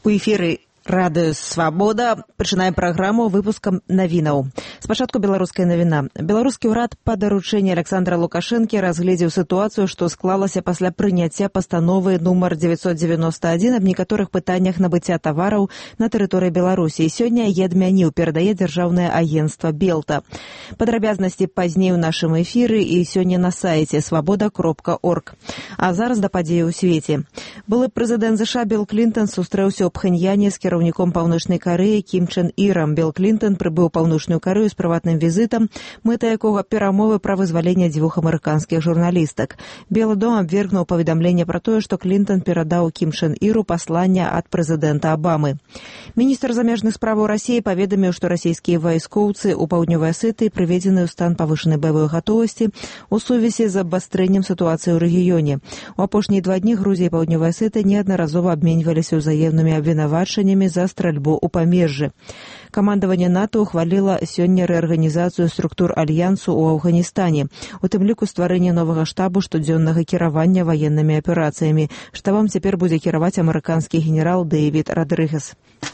У эфіры Радыё Свабода пачынаем праграму выпускам навінаў. Спачатку беларуская навіна. Беларускі ўрад па даручэнні Александра Лукашэнкі разгледзеў сітуацыю, што склалася пасля прыняцця пастановы нумар 991 аб некаторых пытаннях набыцця тавараў на тэрыторыі Беларусі. Сёння яе адмяніў, перадае дзяржаўнае агенцтва Белта. Падрабязнасці пазней у нашым эфіры і сёння на сайце свабода.орг. А зараз да падзеі ў свеце. Былы прэзідэнт ЗША Білл Клінтон сустрэўся ў Пхеньяне з кіраўніком Паўночнай Карэі Кім Чен Ірам. Білл Клінтон прыбыў у Паўночную Карэю з прыватным візітам, мэта якога перамовы пра вызваленне дзвюх амерыканскіх журналістак. Белы дом абвергнуў паведамленне пра тое, што Клінтон перадаў Кім Чен Іру пасланне ад прэзідэнта Абамы. Міністр замежных справаў Расіі паведаміў, што расійскія вайскоўцы ў Паўднёвай Асетыі прыведзены ў стан павышанай баявой гатовасці у сувязі з абвастрэннем сітуацыі ў рэгіёне. У апошнія 2 дні Грузія і Паўднёвая Асетыя неаднаразова абменьваліся ўзаемнымі абвінавачаннямі за стральбу ў памежжы. Камандаванне НАТО ухваліла сёння рэарганізацыю структур альянсу ў Афганістане, у тым ліку стварэнне новага штабу штодзённага кіравання ваеннымі аперацыямі. Штабам цяпер будзе кіраваць амерыканскі генерал Дэвід Радрыгес.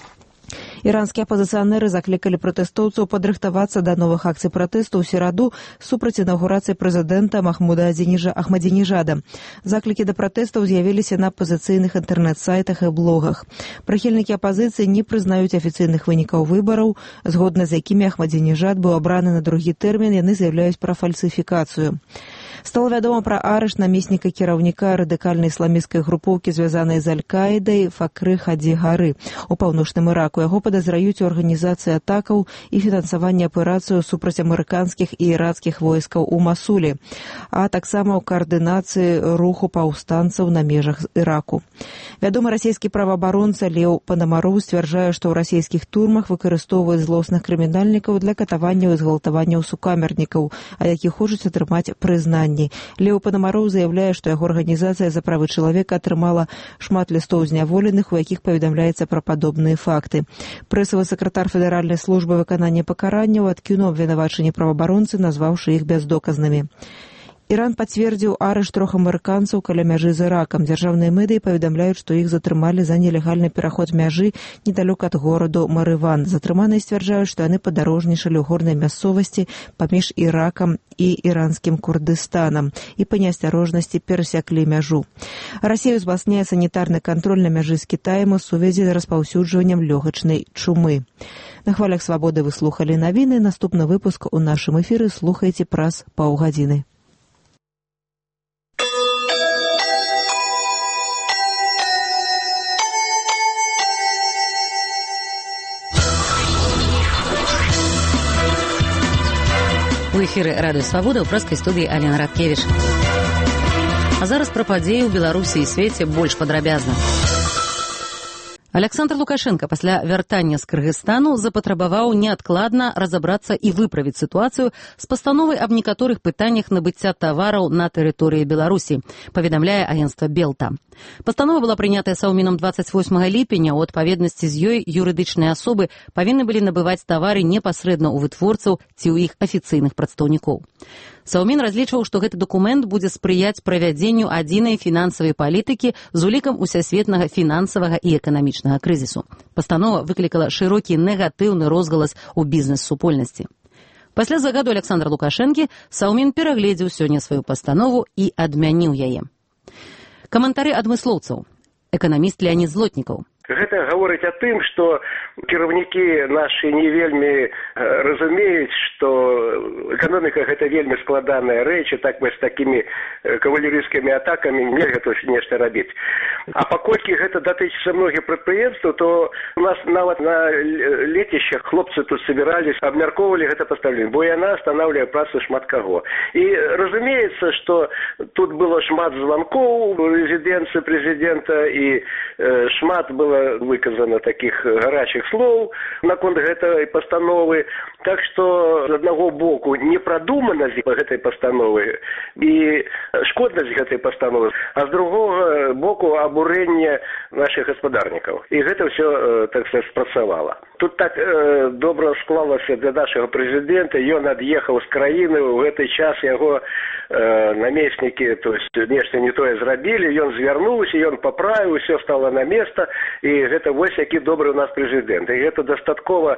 Іранскія апазіцыянеры заклікалі пратэстоўцаў падрыхтавацца да новых акцый пратэсту ў сераду супраць інаўгурацыі прэзідэнта Махмуда Ахмадзінежада. Заклікі да пратэстаў з'явіліся на апазіцыйных інтэрнэт-сайтах і блогах. Прыхільнікі апазіцыі не прызнаюць афіцыйных вынікаў выбараў, згодна з якімі Ахмадзінежад быў абраны на другі тэрмін, яны заяўляюць пра фальсіфікацыю. Стала вядома пра арышт намесніка кіраўніка радыкальнай ісламісцкай групоўкі, звязанай з Аль-Каідай, Факры Хаді-Гары у паўночным Іраку. Яго падазраюць у арганізацыі атакаў і фінансаванні аперацыю супраць амерыканскіх і ірацкіх войскаў у Масулі, а таксама ў каардынацыі руху паўстанцаў на межах Іраку. Вядомы расійскі праваабаронца Леў Панамароў сцвярджае, што ў расійскіх турмах выкарыстоўваюць злосных крымінальнікаў для катаванняў і згвалтаванняў сукамернікаў, а які хочуць атрымаць прызнанне. Леў Панамароў заяўляе, што яго арганізацыя за правы чалавека атрымала шмат лістоў зняволеных, у якіх паведамляецца пра падобныя факты. Прэсавы сакратар Федэральнай службы выканання пакаранняў адкінуў абвінавачанні праваабаронцы, назваўшы іх бяздоказнымі. Іран пацвердзіў арышт 3 амерыканцаў каля мяжы з Іракам. Дзяржаўныя медыі паведамляюць, што іх затрымалі за нелегальны пераход мяжы недалёк ад гораду Марыван. Затрыманыя сцвярджаюць, што яны падарожнічалі ў горнай мясцовасці паміж Іракам і іранскім Курдыстанам і па неасцярожнасці перасяклі мяжу. Расія узмацняе санітарны кантроль на мяжы з Кітаем у сувязі з распаўсюджваннем лёгачнай чумы. На хвалях Свабоды вы слухалі навіны. Наступны выпуск у нашым эфіры слухайце праз паўгадзіны. У эфіры Радыё Свабода ў прэскай студыі Алена Радкевіч. А зараз пра падзеі ў Беларусі і свеце больш падрабязна. Александр Лукашенко пасля вяртання з Кыргызстану запатрабаваў неадкладна разабрацца і выправіць сітуацыю з пастановай аб некаторых пытаннях набыцця тавараў на тэрыторыі Беларусі, паведамляе агенцтва Белта. Пастанова была прынятая Саўмінам 28 ліпеня. У адпаведнасці з ёй юрыдычныя асобы павінны былі набываць тавары непасрэдна ў вытворцаў ці ў іх афіцыйных прадстаўнікоў. Саўмін разлічваў, што гэты дакумент будзе спрыяць правядзенню адзінай фінансавай палітыкі з улікам усесветнага фінансавага і эканамічнага крызісу. Пастанова выклікала шырокі негатыўны розгалас у бізнес-супольнасці. Пасля загаду Александра Лукашэнкі Саўмін перагледзеў сёння сваю пастанову і адмяніў яе. Каментары адмыслоўцаў. Эканаміст Леонід Злотнікаў. Гэта гаворыць о тым, што кіраўнікі нашы не вельмі разумеюць, што эканоміка гэта вельмі складаная рэч, і так мы з такімі кавалерыйскімі атакамі нельга тут нешта рабіць. А паколькі гэта датычыцца многіх прадпрыемстваў, то у нас нават на лецішчах хлопцы тут собирались, абмяркоўвалі гэта пастаўленне, бо яна астанаўлівае працу шмат каго. І разумеецца, што тут было шмат званкоў у резідэнцыі прэзідэнта і шмат было выказано таких гарачых слоў наконт гэтай пастановы. Так што з аднаго боку непрадуманасць гэтай пастановы і шкоднасць гэтай пастановы, а з другога боку абурэнне наших гаспадарнікаў. І гэта ўсё, так сказать, спрацавала. Тут так добра склалася для нашага прэзідэнта, ён ад'ехаў з краіны, у гэты час яго намеснікі, то есть нешта не тое зрабілі, ён звярнуўся, ён паправіў, усё стало на место, і гэта вось які добры у нас прэзідэнт. І гэта дастаткова,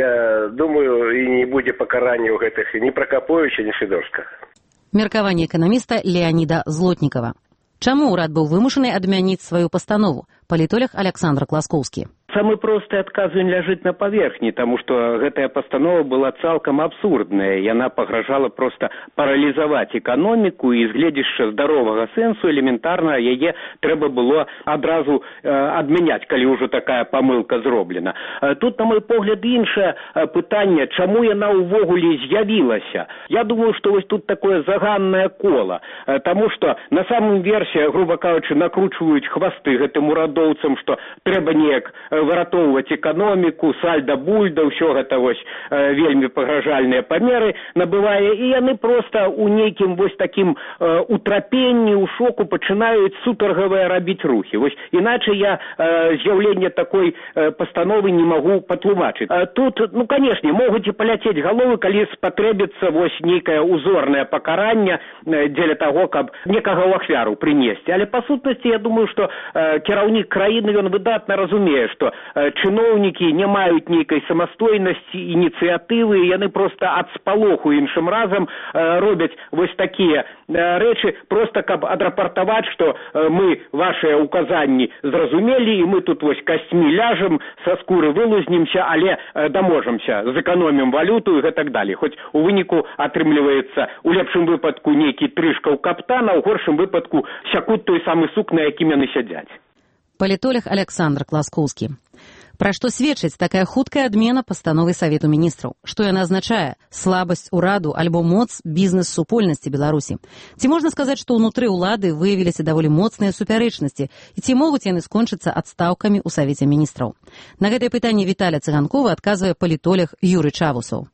я думаю, і не будзе пакарання ў гэтых ні Пракаповіча, ні Сідорска. Меркаванне эканаміста Леаніда Злотнікава. Чаму ўрад быў вымушаны адмяніць сваю пастанову? Палітолог Александр Класкоўскі. Самый просты адказ ён ляжыць на паверхні, таму што гэтая пастанова была цалкам абсурдная. Яна пагражала проста паралізаваць эканоміку, і з гледзяшча здаровага сэнсу элементарна яе трэба было адразу адмяняць, калі ўжо такая памылка зроблена. Тут, на мой погляд, іншае пытанне, чаму яна ўвогуле з'явілася. Я думаю, што вось тут такое заганнае кола, таму што на самым версе, грубо кажучы, накручваюць хвасты гэтым урадоўцам, што трэба неяк выратоўваць эканоміку, сальда-бульда, ўсё гэта вось вельмі пагражальныя памеры набывае, і яны проста ў нейкім вось такім утрапенні, у шоку пачынаюць сутаргавыя рабіць рухі. Вось іначай я з'яўленне такой пастановы не магу патлумачыць. Тут, ну, канешне, могуць і паляцець галовы, калі спатрэбіцца вось нейкае узорнае пакаранне дзеля таго, каб некага ў ахвяру прынесці. Але па сутнасці я думаю, што кіраўнік краіны, ён выдатна разумее, што чыноўнікі не маюць нейкай самастойнасці, ініцыятывы, яны проста ад спалоху іншым разам робяць вось такія рэчы, проста каб адрапартаваць, што мы вашыя указанні зразумелі, і мы тут вось касцьмі ляжам, са скуры вылузнімся, але даможамся, зэканомім валюту і гэтак далей. Хоць у выніку атрымліваецца у лепшым выпадку нейкі трышкаў каптана, у горшым выпадку сякут той самы сук, на якім яны сядзяць. Палітолог Александр Класкоўскі. Пра што сведчыць такая хуткая адмена пастановы Савету міністраў? Што яна азначае? Слабасць ураду альбо моц бізнес-супольнасці Беларусі? Ці можна сказаць, што ўнутры ўлады выявіліся даволі моцныя супярэчнасці, і ці могуць яны скончыцца адстаўкамі ў Савеце міністраў? На гэтае пытанне Віталя Цыганкова адказвае палітолог Юры Чавусаў.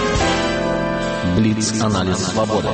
Бліц-аналіз свабоды.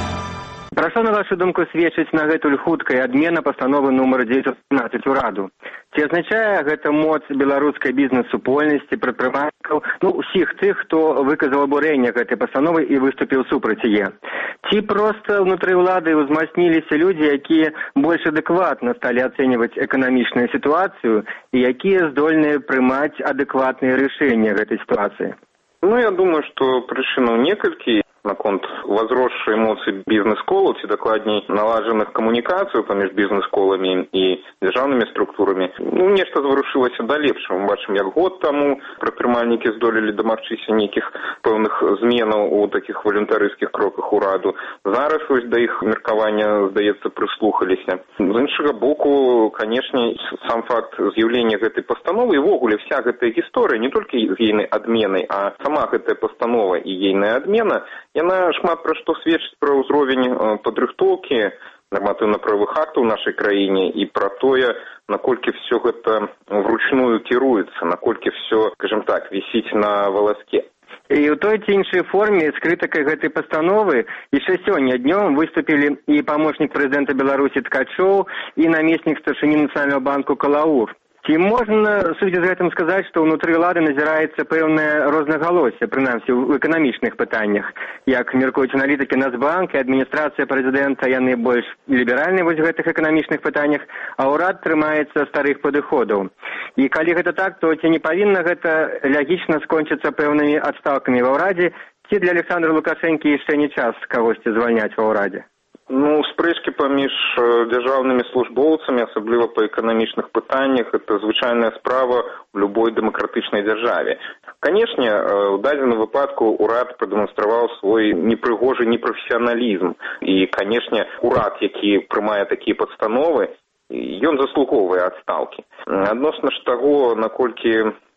Пра што, на вашу думку, сведчыць на гэтуль хуткай адмена пастановы нумар 915 ураду? Ці азначае гэта моц беларускай бізнес-супольнасці, прадпрымальнікаў, усіх тых, хто выказаў абурэнне гэтай пастановы і выступіў супраць яе? Ці проста ўнутры ўлады ўзмацніліся людзі, якія больш адэкватна сталі ацэньваць эканамічную сітуацыю і якія здольныя прымаць адэкватныя рашэнні гэтай сітуацыі? Я думаю, што прычынаў некалькі. Наконт возросшай эмоцый бізнес-колаў, ці дакладней налажаных камунікацый паміж бізнес-коламі і дзяржаўнымі структурамі. Нешта зварушылася да лепшага. Мы бачым, як год таму прадпрымальнікі здолелі дамагчыся нейкіх пэўных зменаў у такіх валюнтарыйскіх кроках ураду. Зараз вось да іх меркавання, здаецца, прыслухаліся. З іншага боку, канешне, сам факт з'яўлення гэтай пастановы і ввогуле вся гэтая гісторыя, не толькі з ейнай адменай, а сама гэтая пастанова і ейная адмена, яна шмат пра што сведчыць пра ўзровень падрыхтоўкі нарматыўна-правовых актаў у нашай краіне і пра тое, наколькі все гэта вручную кіруецца, наколькі все, скажем так, вісіць на валаске. І ў той ці іншай форме з крытыкай гэтай пастановы яшчэ сёння днём выступілі і памочнік прэзідэнта Беларусі Ткачоў, і намеснік старшыні Нацыянальнага банку Калаур. Ці можна, судзя з гэтым, сказаць, што ўнутры ўлады назіраецца пэўнае рознагалоссе, прынамсі ў эканамічных пытаннях? Як меркуюць аналітыкі Нацбанк і адміністрацыя прэзідэнта, яны больш ліберальныя вось у гэтых эканамічных пытаннях, а ўрад трымаецца старых падыходаў. І калі гэта так, то ці не павінна гэта лягічна скончыцца пэўнымі адстаўкамі ва ўрадзе, ці для Александра Лукашэнкі яшчэ не час кагосьці звальняць ва ўрадзе? Спрэчкі паміж дзяржаўнымі службоўцамі, асабліва па эканамічных пытаннях, это звычайная справа ў любой дэмакратычнай дзяржаве. Канешне, у дадзеным выпадку ўрад прадэманстраваў свой непрыгожы непрафесіяналізм. І, канешне, ўрад, які прымае такія пастановы, ён заслугоўвае адстаўкі. Адносна ж таго, наколькі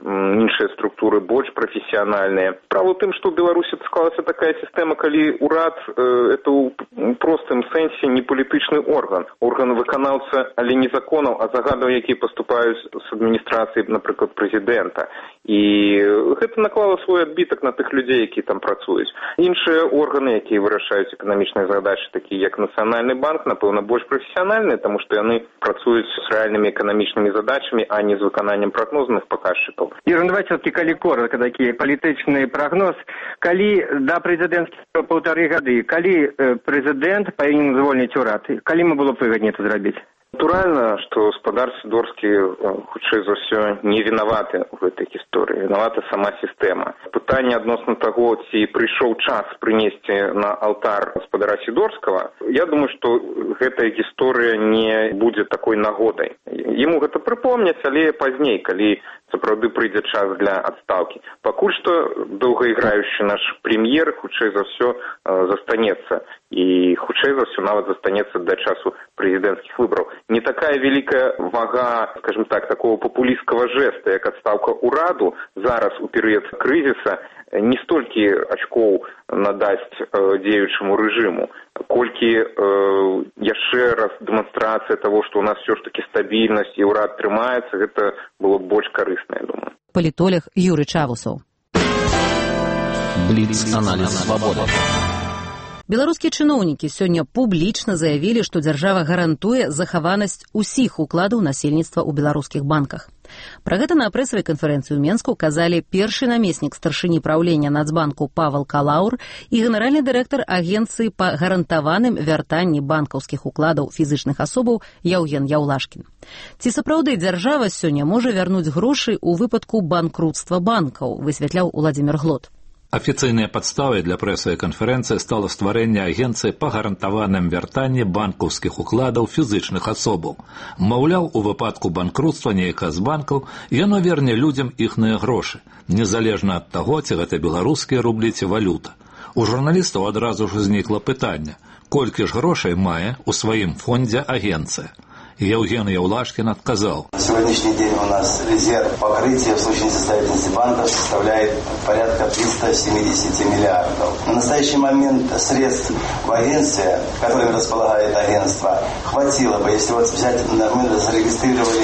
іншыя структуры больш прафесіянальныя. Справа ў тым, што ў Беларусі склалася такая сістэма, калі ўрад это ў простым сэнсе не палітычны орган выканаўца, але не законаў, а загадаў, якія паступаюць з адміністрацыі, напрыклад, прэзідэнта. І гэта наклала свой адбітак на тых людзей, якія там працуюць. Іншыя органы, якія вырашаюць эканамічныя задачы, такія як Нацыянальны банк, напэўна, больш прафесіянальныя, таму што яны працуюць з рэальнымі эканамічнымі задачамі, а не з выкананнем прагнозных паказчыкаў. Ігор, давайте все-таки калі коротко такі палітычны прагноз. Калі да прэзідэнцкіх 1,5 гады, калі прэзідэнт павінен звольніць урад, калі мы было б выгадней это зрабіць? Натуральна, што гаспадар Сідорскі, хутчэй за ўсё, не вінаваты ў гэтай гісторыі. Вінавата сама сістэма. Пытанне адносна таго, ці прыйшоў час прынесці на алтар гаспадара Сідорскага, я думаю, што гэтая гісторыя не будзе такой нагодай. Яму гэта прыпомняць, але пазней, калі сапраўды прыйдзе час для адстаўкі. Пакуль што доўгаіграючы наш прэм'ер, хутчэй за ўсё, застанецца. І хутчэй за ўсё нават застанецца да часу прэзідэнцкіх выбараў. Не такая великая вага, скажем так, такого популистского жеста, як адстаўка ўраду зараз у перыяд крызіса, не столькі ачкоў надасць дзеючаму рэжыму, колькі яшчэ раз дэманстрацыя того, што у нас все ж таки стабільнасць і ўрад трымаецца, гэта было б больш карысна, я думаю. Палітолог Юрый Чавусаў. Бліц-аналіз свабоды. Беларускія чыноўнікі сёння публічна заявілі, што дзяржава гарантуе захаванасць усіх укладаў насельніцтва ў беларускіх банках. Пра гэта на прэсавай канферэнцыі ў Менску казалі першы намеснік старшыні праўлення Нацбанку Павел Калаур і генеральны дырэктар агенцыі па гарантаваным вяртанні банкаўскіх укладаў фізычных асобаў Яўген Яўлашкін. Ці сапраўды дзяржава сёння можа вярнуць грошы ў выпадку банкрутства банкаў, высвятляў Уладзімір Глот. Афіцыйнай падставай для прэсавай канферэнцыі стала стварэнне агенцыі па гарантаваным вяртанні банкаўскіх укладаў фізычных асобаў. Маўляў, у выпадку банкрутства нейкага з банкаў яно верне людзям іхныя грошы, незалежна ад таго, ці гэта беларускія рублі ці валюта. У журналістаў адразу ж узнікла пытанне, колькі ж грошай мае ў сваім фондзе агенцыя. Яўген Яўлашкін отказал. На сегодняшний день у нас резерв покрытия в случае несостоятельности банков составляет порядка 370 миллиардов. На настоящий момент средств в агентстве, которыми располагает агентство, хватило бы, если вот взять, мы зарегистрировали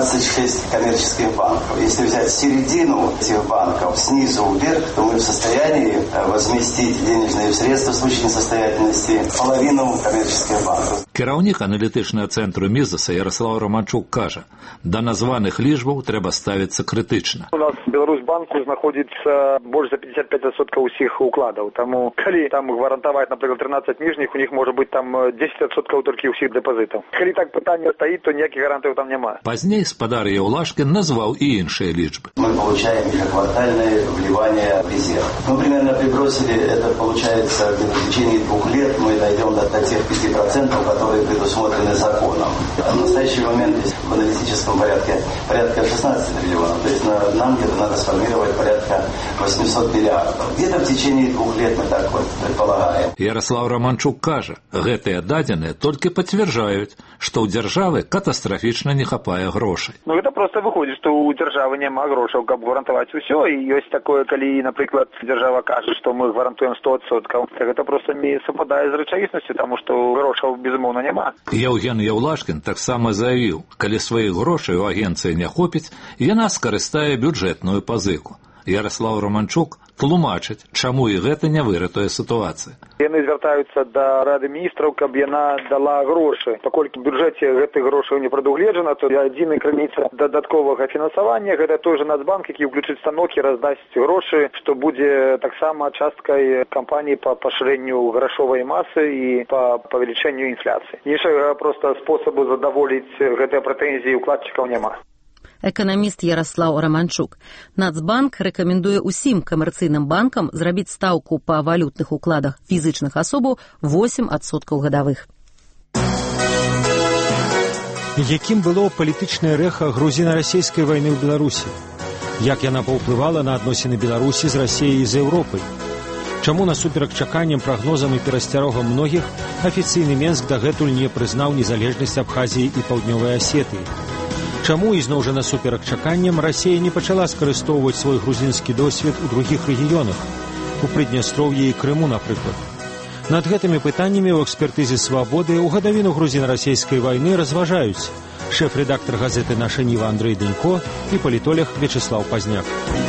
26 коммерческих банков. Если взять середину этих банков снизу вверх, то мы в состоянии возместить денежные средства в случае несостоятельности половину коммерческих банков. Кіраўнік аналітычнага цэнтру Мізаса Ярослав Романчук кажа, да названых лічбаў трэба ставіцца крытычна. У нас Беларусьбанку знаходзіцца больш за 55% усіх укладаў. Таму, калі там гарантаваць, напрыклад, 13 ніжніх, у них можа быць там 10% толькі ўсіх дэпазітаў. Калі так пытанне стаіць, то ніякіх гарантыяў там няма. Пазней спадар Яўлашкін назваў і іншыя лічбы. Мы получаем ежеквартальные вливания в резерв. Мы примерно прибросили, это получается в течение 2 лет мы дойдем до тех 5%, которые предусмотрены законом. В настоящий момент в аналитическом порядке порядка 16 триллионов. То есть нам где-то надо сформировать порядка 800 миллиардов. Где-то в течение 2 лет мы так вот предполагаем. Ярослав Романчук кажа, гэтыя дадзеныя толькі пацвярджаюць, што ў дзяржавы катастрафічна не хапае грошай. Ну это просто выходит, что у державы няма грошаў, каб гарантаваць усё, і ёсць такое, калі, напрыклад, держава кажа, што мы гарантуем 100%, так это просто не совпадае з рэчаіснасцю, таму што грошаў безумоўна няма. Яўген Яўлашкін таксама заявіў, калі сваіх грошай у агенцыі не хопіць, яна скарыстае бюджэтную пазыку. Ярослав Романчук тлумачыць, чаму і гэта не выратуе сітуацыю. Яны звяртаюцца да Рады міністраў, каб яна дала грошы. Паколькі ў бюджэце гэтых грошай не прадугледжана, то адзіная крыніца дадатковага фінансавання гэта той жа Нацбанк, які ўключыць станок і раздасць грошы, што будзе таксама часткай кампаніі па пашырэнню грашовай масы і па павелічэнню інфляцыі. Іншага проста спосабу задаволіць гэтыя прэтэнзіі укладчыкаў няма. Эканаміст Ярослав Романчук. Нацбанк рэкамендуе ўсім камерцыйным банкам зрабіць стаўку па валютных укладах фізычных асобаў 8% гадавых. Якім было палітычнае рэха грузіна-расійскай вайны ў Беларусі? Як яна паўплывала на адносіны Беларусі з Расіяй і з Еўропай? Чаму насуперак чаканням, прагнозам і перасцярогам многіх афіцыйны Менск дагэтуль не прызнаў незалежнасць Абхазіі і Паўднёвай Асетыі? Чаму ізноў жа насуперак чаканням Расія не пачала скарыстоўваць свой грузінскі досвед у другіх рэгіёнах, у Прыднястроўі і Крыму, напрыклад. Над гэтымі пытаннямі ў экспертызе «Свабоды» ў гадавіну грузіна-расійскай вайны разважаюць шэф-рэдактар газеты «Наша Ніва» Андрэй Дэнько і палітолог Вячеслаў Пазняк.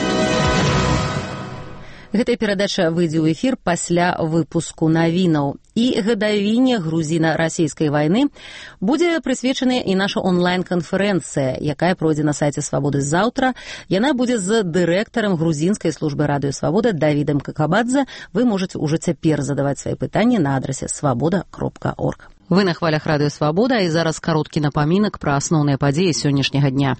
Гэтая перадача выйдзе ў эфір пасля выпуску навінаў. І гадавіне грузіна-расійскай вайны будзе прысвечаная і наша онлайн-канферэнцыя, якая пройдзе на сайце «Свабоды» заўтра. Яна будзе з дырэктарам грузінскай службы радыё «Свабода» Давідам Какабадзе. Вы можаце ўжо цяпер задаваць свае пытанні на адрасе свабода.орг. Вы на хвалях радыё «Свабода», і зараз кароткі напамінак пра асноўныя падзеі сённяшняга дня.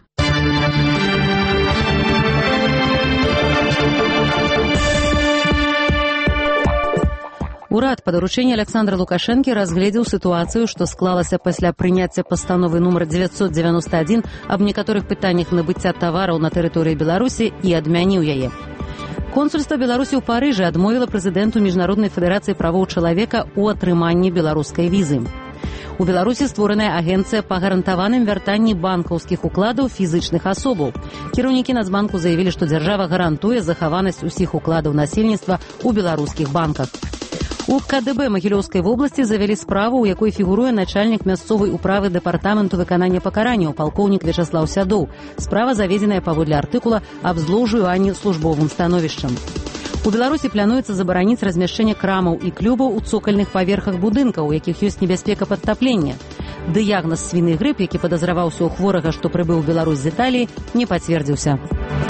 Урад па даручэнні Александра Лукашэнкі разгледзеў сітуацыю, што склалася пасля прыняцця пастановы нумар 991 аб некаторых пытаннях набыцця тавараў на тэрыторыі Беларусі і адмяніў яе. Консульства Беларусі ў Парыжы адмовіла прэзідэнту Міжнароднай федэрацыі правоў чалавека ў атрыманні беларускай візы. У Беларусі створаная агенцыя па гарантаваным вяртанні банкаўскіх укладаў фізычных асобаў. Кіраўнікі Нацбанку заявілі, што дзяржава гарантуе захаванасць усіх укладаў насельніцтва ў беларускіх банках. У КДБ Магілёўскай вобласці завялі справу, у якой фігуруе начальнік мясцовай управы дэпартаменту выканання пакаранняў палкоўнік Вячаслаў Сядоў. Справа заведзеная паводле артыкула аб злоўжыванні службовым становішчам. У Беларусі плануецца забараніць размяшчэнне крамаў і клубаў у цокальных паверхах будынкаў, у якіх ёсць небяспека падтаплення. Дыягназ свіны грып, які падазраваўся ў хворага, што прыбыў у Беларусь з Італіі, не пацвердзіўся.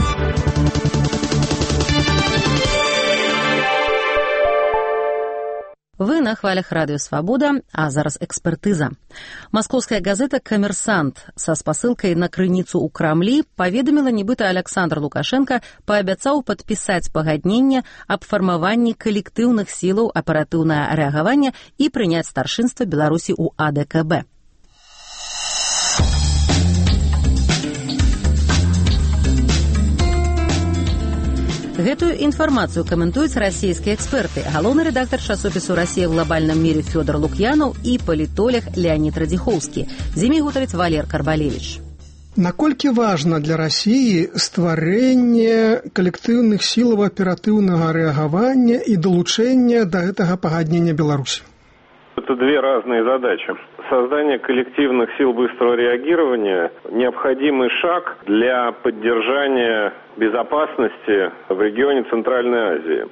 Вы на хвалях радыё «Свабода», а зараз экспертыза. Маскоўская газета «Камерсант» са спасылкай на крыніцу ў Крамлі паведаміла, нібыта Александр Лукашенко паабяцаў падпісаць пагадненне аб фармаванні калектыўных сілаў аператыўнага рэагавання і прыняць старшынства Беларусі ў АДКБ. Гэтую інфармацыю каментуюць расійскія эксперты. Галоўны рэдактар часопісу «Расія в глобальным мире» Фёдор Лукьянаў і палітолог Леонид Радзіхоўскі. З імі гутарыць Валер Карбалевіч. Наколькі важна для Расіі стварэнне калектыўных сілаў аператыўнага рэагавання і далучэння да гэтага пагаднення Беларусі? Это две разные задачи. Создание коллективных сил быстрого реагирования – необходимый шаг для поддержания безопасности в регионе Центральной Азии.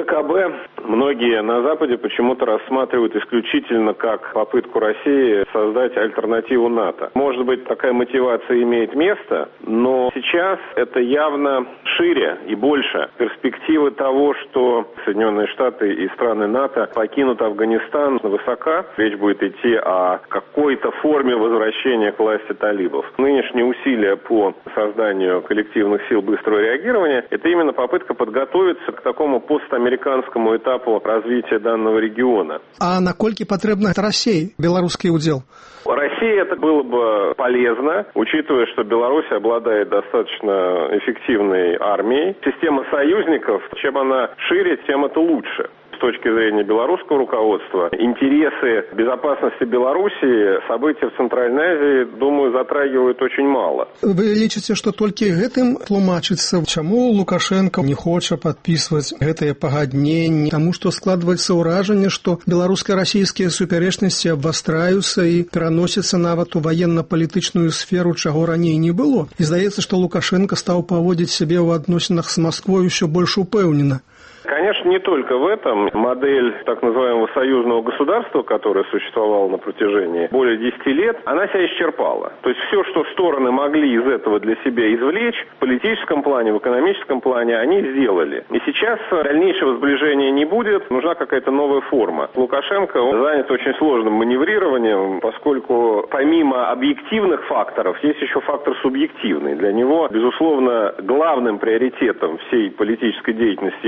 ОДКБ многие на Западе почему-то рассматривают исключительно как попытку России создать альтернативу НАТО. Может быть, такая мотивация имеет место, но сейчас это явно шире и больше. Перспективы того, что Соединенные Штаты и страны НАТО покинут Афганистан, высока. Речь будет идти о какой-то форме возвращения к власти талибов. Нынешние усилия по созданию коллективных сил быстрого реагирования – это именно попытка подготовиться к такому постамериканскому этапу развития данного региона. А наколькі патрэбна России беларускі удел? России это было бы полезно, учитывая, что Беларусь обладает достаточно эффективной армией. Система союзников, чем она шире, тем это лучше. С точки зрения белорусского руководства, интересы безопасности Беларуси, события в Центральной Азии, думаю, затрагивают очень мало. Вы лічыце, што толькі гэтым тлумачыцца, чаму Лукашенко не хоча падпісваць гэтае пагадненне, таму што складваецца ўражанне, што беларуска-расійскія супярэчнасці абвастраюцца і пераносяцца нават у военно-палітычную сферу, чаго раней не было. І здаецца, што Лукашенко стаў паводзіць сябе ў адносінах з Москвой усё больш упэўнена. Конечно, не только в этом. Модель так называемого союзного государства, которая существовала на протяжении более 10 лет, она себя исчерпала. То есть все, что стороны могли из этого для себя извлечь, в политическом плане, в экономическом плане, они сделали. И сейчас дальнейшего сближения не будет, нужна какая-то новая форма. Лукашенко занят очень сложным маневрированием, поскольку помимо объективных факторов есть еще фактор субъективный. Для него, безусловно, главным приоритетом всей политической деятельности является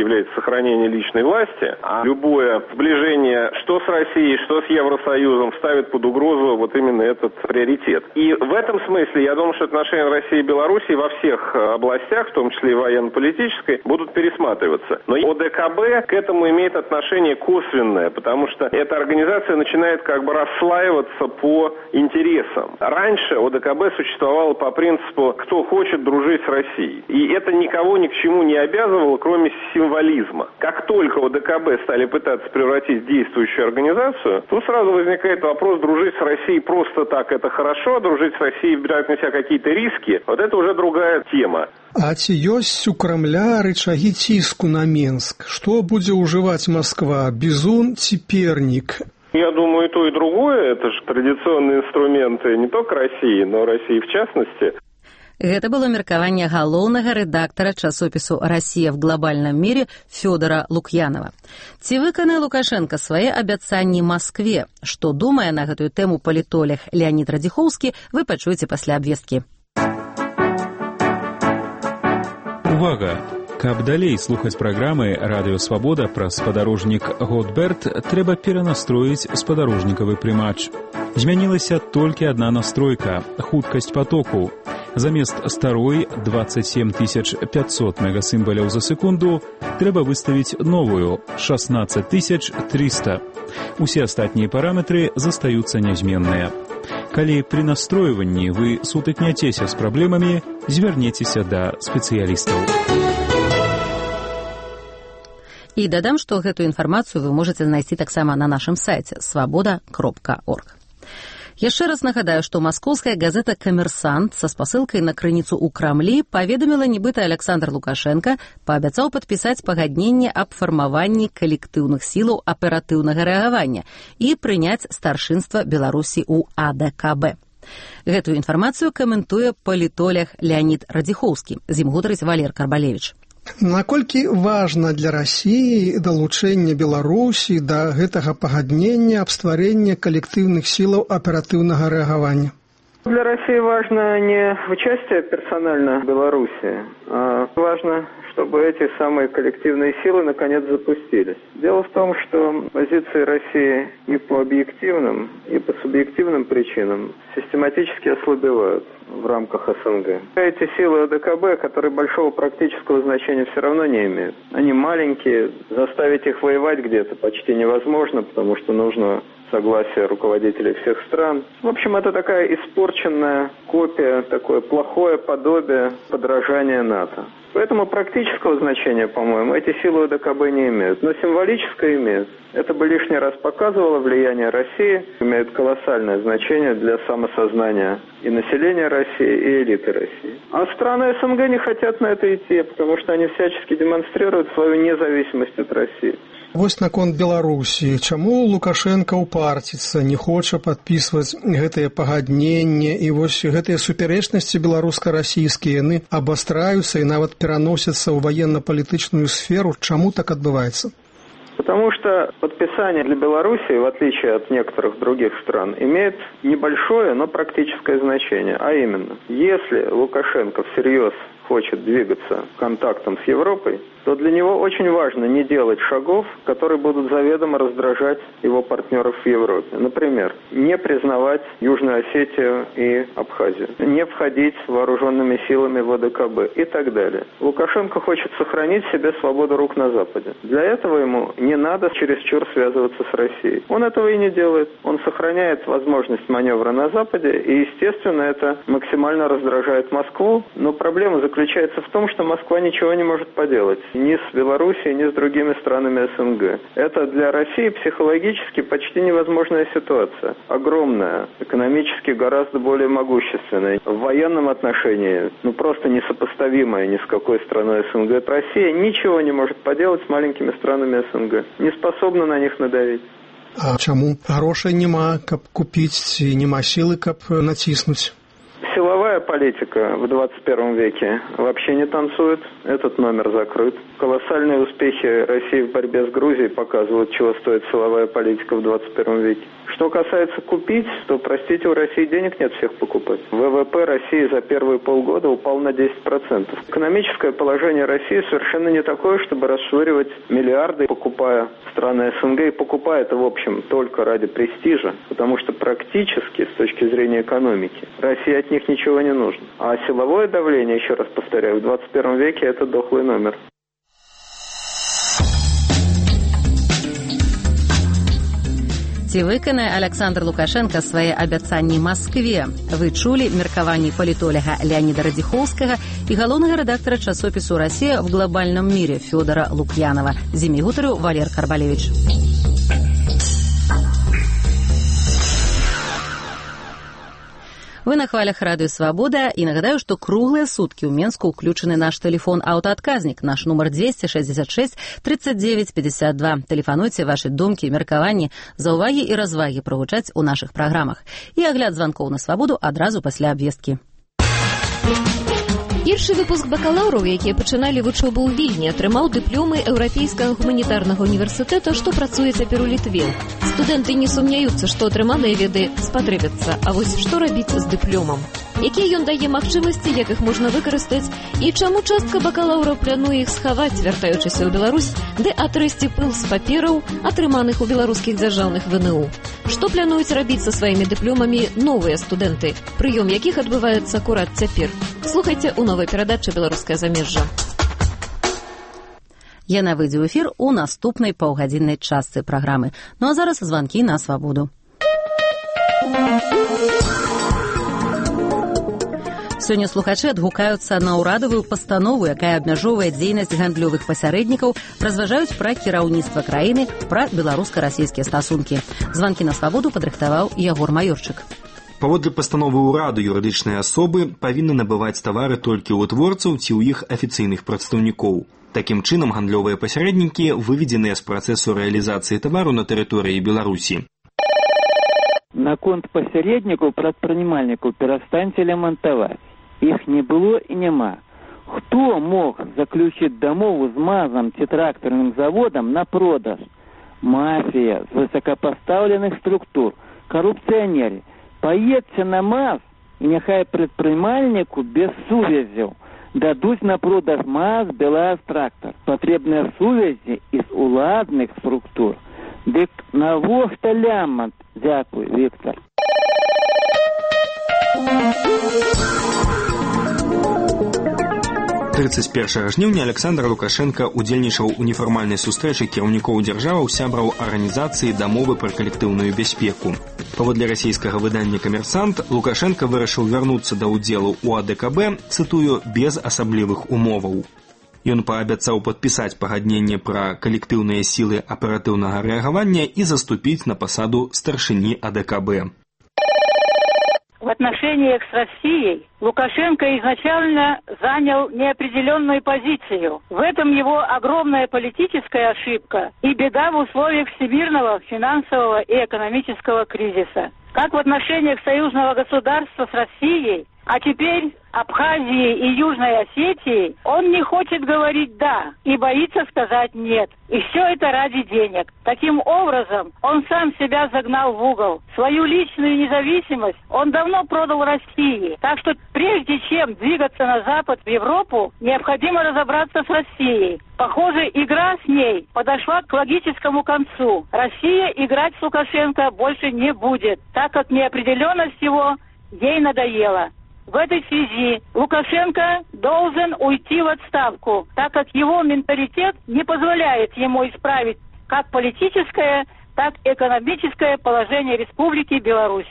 сохранения личной власти, а любое сближение что с Россией, что с Евросоюзом ставит под угрозу вот именно этот приоритет. И в этом смысле я думаю, что отношения России и Белоруссии во всех областях, в том числе и военно-политической, будут пересматриваться. Но ОДКБ к этому имеет отношение косвенное, потому что эта организация начинает как бы расслаиваться по интересам. Раньше ОДКБ существовало по принципу «кто хочет дружить с Россией». И это никого ни к чему не обязывало, кроме символизма. Как только ОДКБ стали пытаться превратить в действующую организацию, то сразу возникает вопрос, дружить с Россией просто так это хорошо, а дружить с Россией, брать на себя какие-то риски, вот это уже другая тема. А ці ёсць у Крамля рычагі ціску на Менск? Што будзе ўжываць Москва? Бізун ці пернік? Я думаю, и то, и другое. Это же традиционные инструменты не только России, но России в частности. Гэта было меркаванне галоўнага рэдактара часопісу «Россия в глобальном мире» Фёдора Лукьянова. Ці выканае Лукашенко свае абяцанні Москве? Што думае на гэтую тэму палітолог Леонид Радзіхоўскі, вы пачуеце пасля абвесткі. Увага! Каб далей слухаць праграмы «Радыё Свабода» пра спадарожнік Готберт, трэба перанастроіць спадарожнікавы прымач. Змянілася толькі адна настройка – хуткасць потоку. Замест старой 27 500 мегасімбаляў за секунду трэба выставіць новую – 16 300. Усе астатнія параметры застаюцца нязменныя. Калі пры настройванні вы сутыкняцеся з праблемамі, звярнецеся да спецыялістаў. І дадам, што гэтую інфармацыю вы можаце знайсці таксама на нашым сайце svoboda.org. Яшчэ раз нагадаю, што маскоўская газета «Камерсант» са спасылкай на крыніцу ў Крамлі паведаміла, нібыта Александр Лукашенко паабяцаў падпісаць пагадненне аб фармаванні калектыўных сілаў аператыўнага рэагавання і прыняць старшынства Беларусі ў АДКБ. Гэтую інфармацыю каментуе палітолог Леонид Радзіхоўскі. З ім гутарыць Валер Карбалевіч. Наколькі важна для России далучэнне Беларусі да гэтага пагаднення аб стварэнні калектыўных сілаў аператыўнага рэагавання? Для России важно не участие персонально в Беларуси, а важно, чтобы эти самые коллективные силы наконец запустились. Дело в том, что позиции России и по объективным, и по субъективным причинам систематически ослабевают в рамках СНГ. Эти силы ОДКБ, которые большого практического значения все равно не имеют. Они маленькие, заставить их воевать где-то почти невозможно, потому что нужно согласие руководителей всех стран. В общем, это такая испорченная копия, такое плохое подобие подражания НАТО. Поэтому практического значения, по-моему, эти силы ОДКБ не имеют, но символическое имеют. Это бы лишний раз показывало влияние России, имеет колоссальное значение для самосознания и населения России, и элиты России. А страны СНГ не хотят на это идти, потому что они всячески демонстрируют свою независимость от России. Вось наконт Беларусі. Чаму Лукашенко упарціцца, не хоча падпісваць гэтыя пагадненні, і вось гэтыя супярэчнасці беларуска-расійскія, яны абастраюцца і нават пераносяцца ў военно-палітычную сферу. Чаму так адбываецца? Потому что подписание для Беларуси, в отличие от некоторых других стран, имеет небольшое, но практическое значение. А именно, если Лукашенко всерьез хочет двигаться контактом с Европой, то для него очень важно не делать шагов, которые будут заведомо раздражать его партнеров в Европе. Например, не признавать Южную Осетию и Абхазию, не входить вооруженными силами в ОДКБ и так далее. Лукашенко хочет сохранить себе свободу рук на Западе. Для этого ему не надо чересчур связываться с Россией. Он этого и не делает. Он сохраняет возможность маневра на Западе, и, естественно, это максимально раздражает Москву. Но проблема заключается в том, что Москва ничего не может поделать ни с Белоруссией, ни с другими странами СНГ. Это для России психологически почти невозможная ситуация. Огромная, экономически гораздо более могущественная. В военном отношении, просто несопоставимая ни с какой страной СНГ. Россия ничего не может поделать с маленькими странами СНГ. Не способна на них надавить. А чаму? Грошай нема, каб купіць, ці нема сілы, каб націснуць? Силовая политика в 21 веке вообще не танцует. Этот номер закрыт. Колоссальные успехи России в борьбе с Грузией показывают, чего стоит силовая политика в 21 веке. Что касается купить, то, простите, у России денег нет всех покупать. ВВП России за первые полгода упал на 10%. Экономическое положение России совершенно не такое, чтобы расшвыривать миллиарды, покупая страны СНГ. И покупая это, в общем, только ради престижа, потому что практически, с точки зрения экономики, России от них ничего не нужно. А силовое давление, еще раз повторяю, в 21 веке это дохлый номер. Ці выканае Александр Лукашенко свае абяцанні Маскве. Вы чулі меркаванні палітолага Леонида Радзіхоўскага і галоўнага рэдактара часопісу «Россия в глобальном мире» Фёдора Лукьянова. З імі гутарыў Валер Карбалевич. Вы на хвалях радыё «Свабода» і нагадаю, што круглыя суткі ў Менску ўключаны наш тэлефон аўтаадказнік, наш нумар 266 39 52. Тэлефануйце вашы думкі, меркаванні, заўвагі і развагі прагучаць у нашых праграмах. І агляд званкоў на «Свабоду» адразу пасля абвесткі. Першы выпуск бакалаўраў, якія пачыналі вучобу ў Вільні, атрымаў дыплёмы Еўрапейскага гуманітарнага універсітэта, што працуе цяпер у Літве. Студэнты не сумняюцца, што атрыманыя веды спатрэбяцца. А вось што рабіць з дыплёмам? Якія ён дае магчымасці, як іх можна выкарыстаць, і чаму частка бакалаўраў плануе іх схаваць, вяртаючыся ў Беларусь, ды атрэсці пыл з папераў, атрыманых у беларускіх дзяржаўных ВНУ. Што плануюць рабіць са сваімі дыплёмамі новыя студэнты, прыём якіх адбываецца акурат цяпер? Слухайце ў новай перадачы «Беларускае замежжа». Яна выйдзе ў эфір у наступнай паўгадзіннай частцы праграмы. Ну а зараз званкі на «Свабоду». Сёння слухачы адгукаюцца на ўрадавую пастанову, якая абмяжоўвае дзейнасць гандлёвых пасярэднікаў, разважаюць пра кіраўніцтва краіны, пра беларуска-расійскія стасункі. Званкі на «Свабоду» падрыхтаваў Ягор Маёрчык. Паводле пастановы ўраду юрыдычныя асобы павінны набываць тавары толькі ў вытворцаў ці ў іх афіцыйных прадстаўнікоў. Такім чынам гандлёвыя пасярэднікі выведзеныя з працэсу рэалізацыі тавару на тэрыторыі Беларусі. Наконт пасярэднікаў прадпрымальнікаў перастаньце лямантаваць. Іх не было і няма. Хто мог заключыць дамову з МАЗам ці трактарным заводам на продаж? Мафія з высокапастаўленых структур, карупцыянеры. Паедзьце на МАЗ, і няхай прадпрымальніку без сувязяў дадуць на продаж МАЗ, БелАЗ-трактар. Патрэбныя сувязі з уладных структур. Дык навошта лямант? Дзякуй, Віктор. 31 жніўня Александр Лукашенко удзельнічаў у нефармальнай сустрэчы кіраўнікоў дзяржаваў сябраў арганізацыі дамовы пра калектыўную бяспеку. Паводле расійскага выдання «Камерсант», Лукашенко вырашыў вярнуцца да ўдзелу ў АДКБ, цытую, без асаблівых умоваў. Ён паабяцаў падпісаць пагадненне пра калектыўныя сілы аператыўнага рэагавання і заступіць на пасаду старшыні АДКБ. В отношениях с Россией Лукашенко изначально занял неопределенную позицию. В этом его огромная политическая ошибка и беда в условиях всемирного финансового и экономического кризиса. Как в отношениях союзного государства с Россией, а теперь Абхазией и Южной Осетией, он не хочет говорить «да» и боится сказать «нет». И все это ради денег. Таким образом, он сам себя загнал в угол. Свою личную независимость он давно продал России. Так что прежде чем двигаться на Запад, в Европу, необходимо разобраться с Россией. Похоже, игра с ней подошла к логическому концу. Россия играть с Лукашенко больше не будет, так как неопределенность его ей надоела. В этой связи Лукашенко должен уйти в отставку, так как его менталитет не позволяет ему исправить как политическое, так и экономическое положение Республики Беларусь.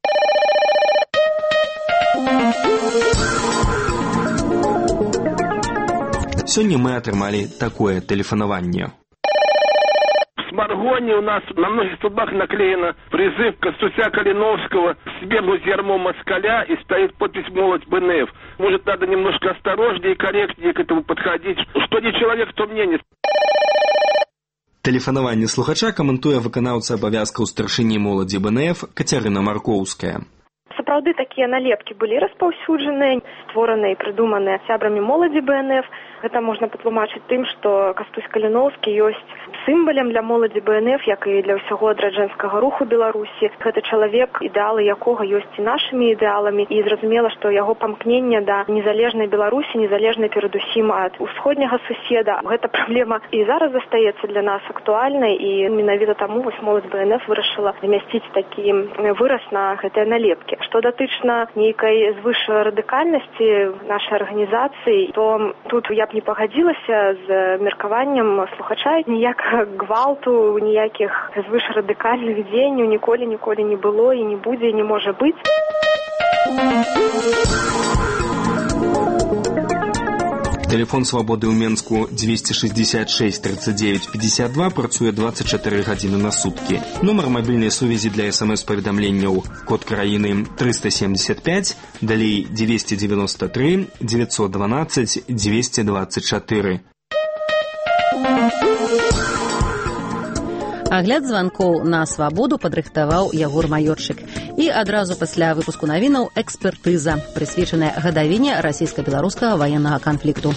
Сёння мы атрымалі такое тэлефанаванне. В Маргоне у нас на многих столбах наклеено призыв Конституция Калиновского «Свергнуть ярмо москаля» и стоит подпись «Молодь БНФ». Может, надо немножко осторожнее и корректнее к этому подходить. Что не человек, то мнение. Тэлефанаванне слухача каментуе выканаўца абавязкаў старшыні моладзі БНФ Кацярына Маркоўская. Сапраўды такія налепкі былі распаўсюджаныя, створаныя і прыдуманыя сябрамі моладзі БНФ. Гэта можна патлумачыць тым, што Кастусь Каліноўскі ёсць сімвалем для моладзі БНФ, як і для ўсяго адраджэнскага руху Беларусі. Гэта чалавек, ідэалы якога ёсць і нашымі ідэаламі, і зразумела, што яго памкненне да незалежнай Беларусі, незалежнай перадусім ад усходняга суседа. Гэта праблема і зараз застаецца для нас актуальнай, і менавіта таму вось моладзь БНФ вырашыла замясціць такі выраз на гэтыя налепкі. Што датычна нейкай звышрадыкальнасці нашай арганізацыі, то тут я б не пагадзілася з меркаваннем слухача. Ніякага гвалту, ніякіх звышрадыкальных дзеянняў ніколі не было і не будзе, і не можа быць. Телефон свабоды ў Менску 266 39 52 працуе 24 гадзіны на суткі. Нумар мабільнай сувязі для СМС-паведамленняў код краіны 375, далей 293 912 224. Агляд званкоў на свабоду падрыхтаваў Ягор Маёрчык. І адразу пасля выпуску навінаў экспертыза, прысвечаная гадавіне расійска-беларускага ваеннага канфлікту.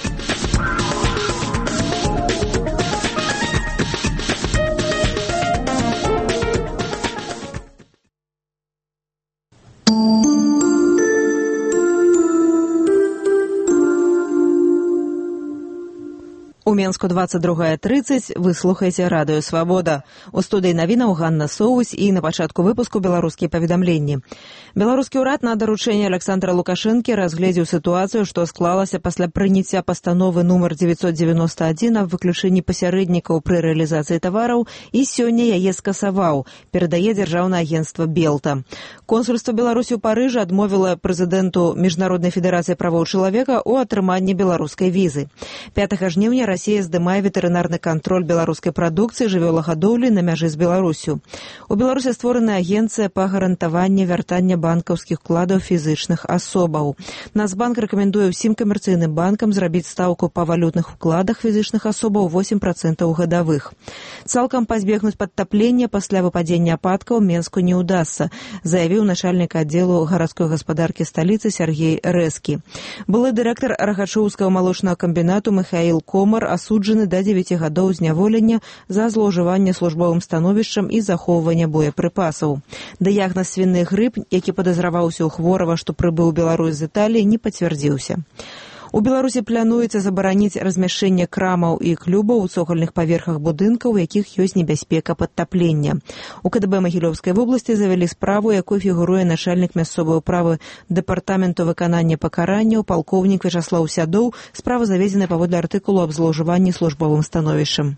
У Менску 22:30 вы слухаеце радыё «Свабода». У студыі навінаў Ганна Соўвась і на пачатку выпуску беларускія паведамленні. Беларускі ўрад на даручэнне Александра Лукашэнкі разгледзеў сітуацыю, што склалася пасля прыняцця пастановы нумар 991 аб выключэнні пасярэднікаў пры рэалізацыі тавараў і сёння яе скасаваў, перадае дзяржаўнае агенцтва «Белта». Консульства Беларусі ў Парыжы адмовіла прэзідэнту Міжнароднай федэрацыі правоў чалавека ў атрыманні беларускай візы. 5 жніўня Расія здымае ветэрынарны кантроль беларускай прадукцыі жывёлагадоўлі на мяжы з Беларусю. У Беларусі створана агенцыя па гарантаванні вяртання банкаўскіх укладаў фізычных асобаў. Нацбанк рэкамендуе ўсім камерцыйным банкам зрабіць стаўку па валютных укладах фізычных асобаў 8% гадавых. Цалкам пазбегнуць падтаплення пасля выпадзення ападкаў Менску не ўдасца, заявіў начальнік аддзелу гарадской гаспадаркі сталіцы Сергей Рэзкі. Былы дырэктар Рагачоўскага малочнага камбінату Михаил Комар асуджаны да 9 гадоў зняволення за злоўжыванне службовым становішчам і захоўванне боепрыпасаў. Дыягназ свіны грып, які падазраваўся ў хворага, што прыбыў у Беларусь з Італіі, не пацвярдзіўся. У Беларусі плануецца забараніць размяшчэнне крамаў і клубаў у цокальных паверхах будынкаў, у якіх ёсць небяспека падтаплення. У КДБ Магілёўскай вобласці завялі справу, якой фігуруе начальнік мясцовай управы дэпартаменту выканання пакаранняў палкоўнік Вячаслаў Сядоў. Справа заведзена паводле артыкулу аб злоўжыванні службовым становішчам.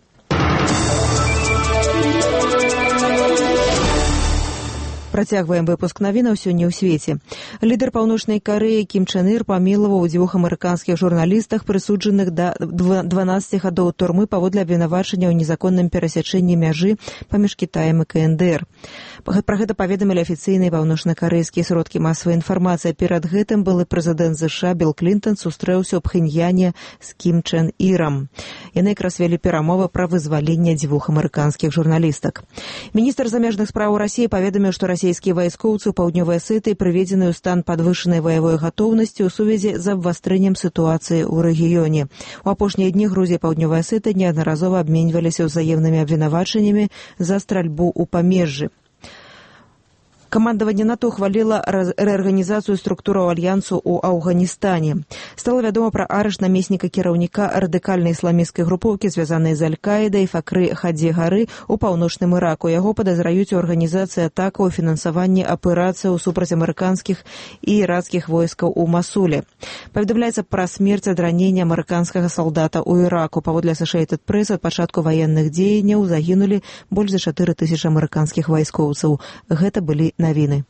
Працягваем выпуск навінаў сёння ў свеце. Лідар Паўночнай Карэі Кім Чен Ір памілаваў 2 амерыканскіх журналістах, прысуджаных да 12 гадоў турмы паводле абвінавачання ў незаконным перасячэнні мяжы паміж Кітаем і КНДР. Пра гэта паведамілі афіцыйныя паўночнакарэйскія сродкі масавай інфармацыі. Перад гэтым былы прэзідэнт США Білл Клінтон сустрэўся ў Пхеньяне з Кім Чен Ірам. Яны якраз вялі перамовы пра вызваленне 2 амерыканскіх журналістак. Міністр замежных спраў Расіі паведаміў, што расійскія вайскоўцы ў паўднёвай Асетыі прыведзены ў стан падвышанай баявой гатоўнасці ў сувязі з абвастрэннем сітуацыі ў рэгіёне. У апошнія дні Грузія і паўднёвая Асетыя неаднаразова абменьваліся ўзаемнымі абвінавачаннямі за стральбу ў памежжы. Камандаванне НАТО ухваліла рэарганізацыю структураў альянсу ў Афганістане. Стала вядома пра арышт намесніка кіраўніка радыкальнай ісламісцкай групоўкі, звязанай з Аль-Каідай, Факры Хадзі Гары ў паўночным Іраку. Яго падазраюць у арганізацыі атакаў і фінансаванні аперацыяў супраць амерыканскіх і іракскіх войскаў у Масуле. Паведамляецца пра смерць ад ранення амерыканскага салдата ў Іраку. Паводле Associated Press, ад пачатку ваенных дзеянняў загінулі больш за 4000 амерыканскіх вайскоўцаў. Гэта былі навіны.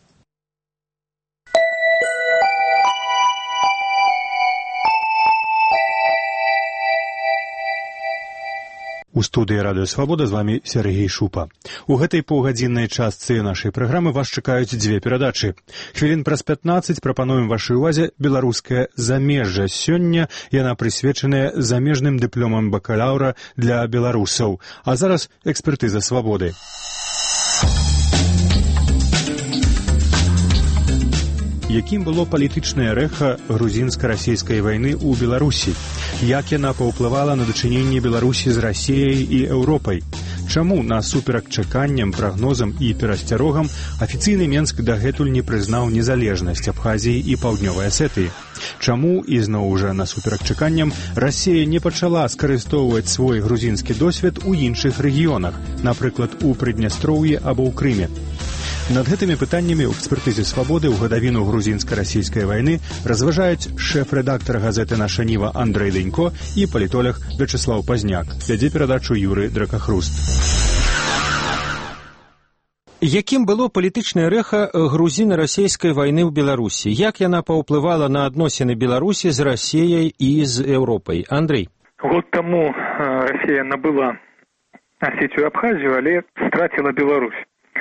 У студыі радыё «Свабода» з вамі Сергей Шупа. У гэтай паўгадзіннай частцы нашай праграмы вас чакаюць 2 перадачы. Хвілін праз 15 прапануем вашай увазе беларускае замежжа. Сёння яна прысвечаная замежным дыпломам бакалаўра для беларусаў. А зараз экспертыза «Свабоды». Якім было палітычнае рэха грузінска-расійскай вайны ў Беларусі? Як яна паўплывала на дачыненне Беларусі з Расіяй і Еўропай? Чаму насуперак чаканням, прагнозам і перасцярогам афіцыйны Менск дагэтуль не прызнаў незалежнасць Абхазіі і Паўднёвай Асетыі? Чаму, ізноў жа насуперак чаканням, Расія не пачала скарыстоўваць свой грузінскі досвед у іншых рэгіёнах, напрыклад, у Прыднястроўі або ў Крыме? Над гэтымі пытаннямі ў экспертызе «Свабоды» ў гадавіну грузінска-расійскай вайны разважаюць шэф-рэдактар газеты «Наша Ніва» Андрэй Дэнько і палітолог Вячеслаў Пазняк. Вядзе перадачу Юры Дракахруст. Якім было палітычнае рэха грузіна-расійскай вайны ў Беларусі? Як яна паўплывала на адносіны Беларусі з Расіяй і з Еўропай? Андрэй. Год таму Расія набыла Асетію, Абхазію, але страціла Беларусь.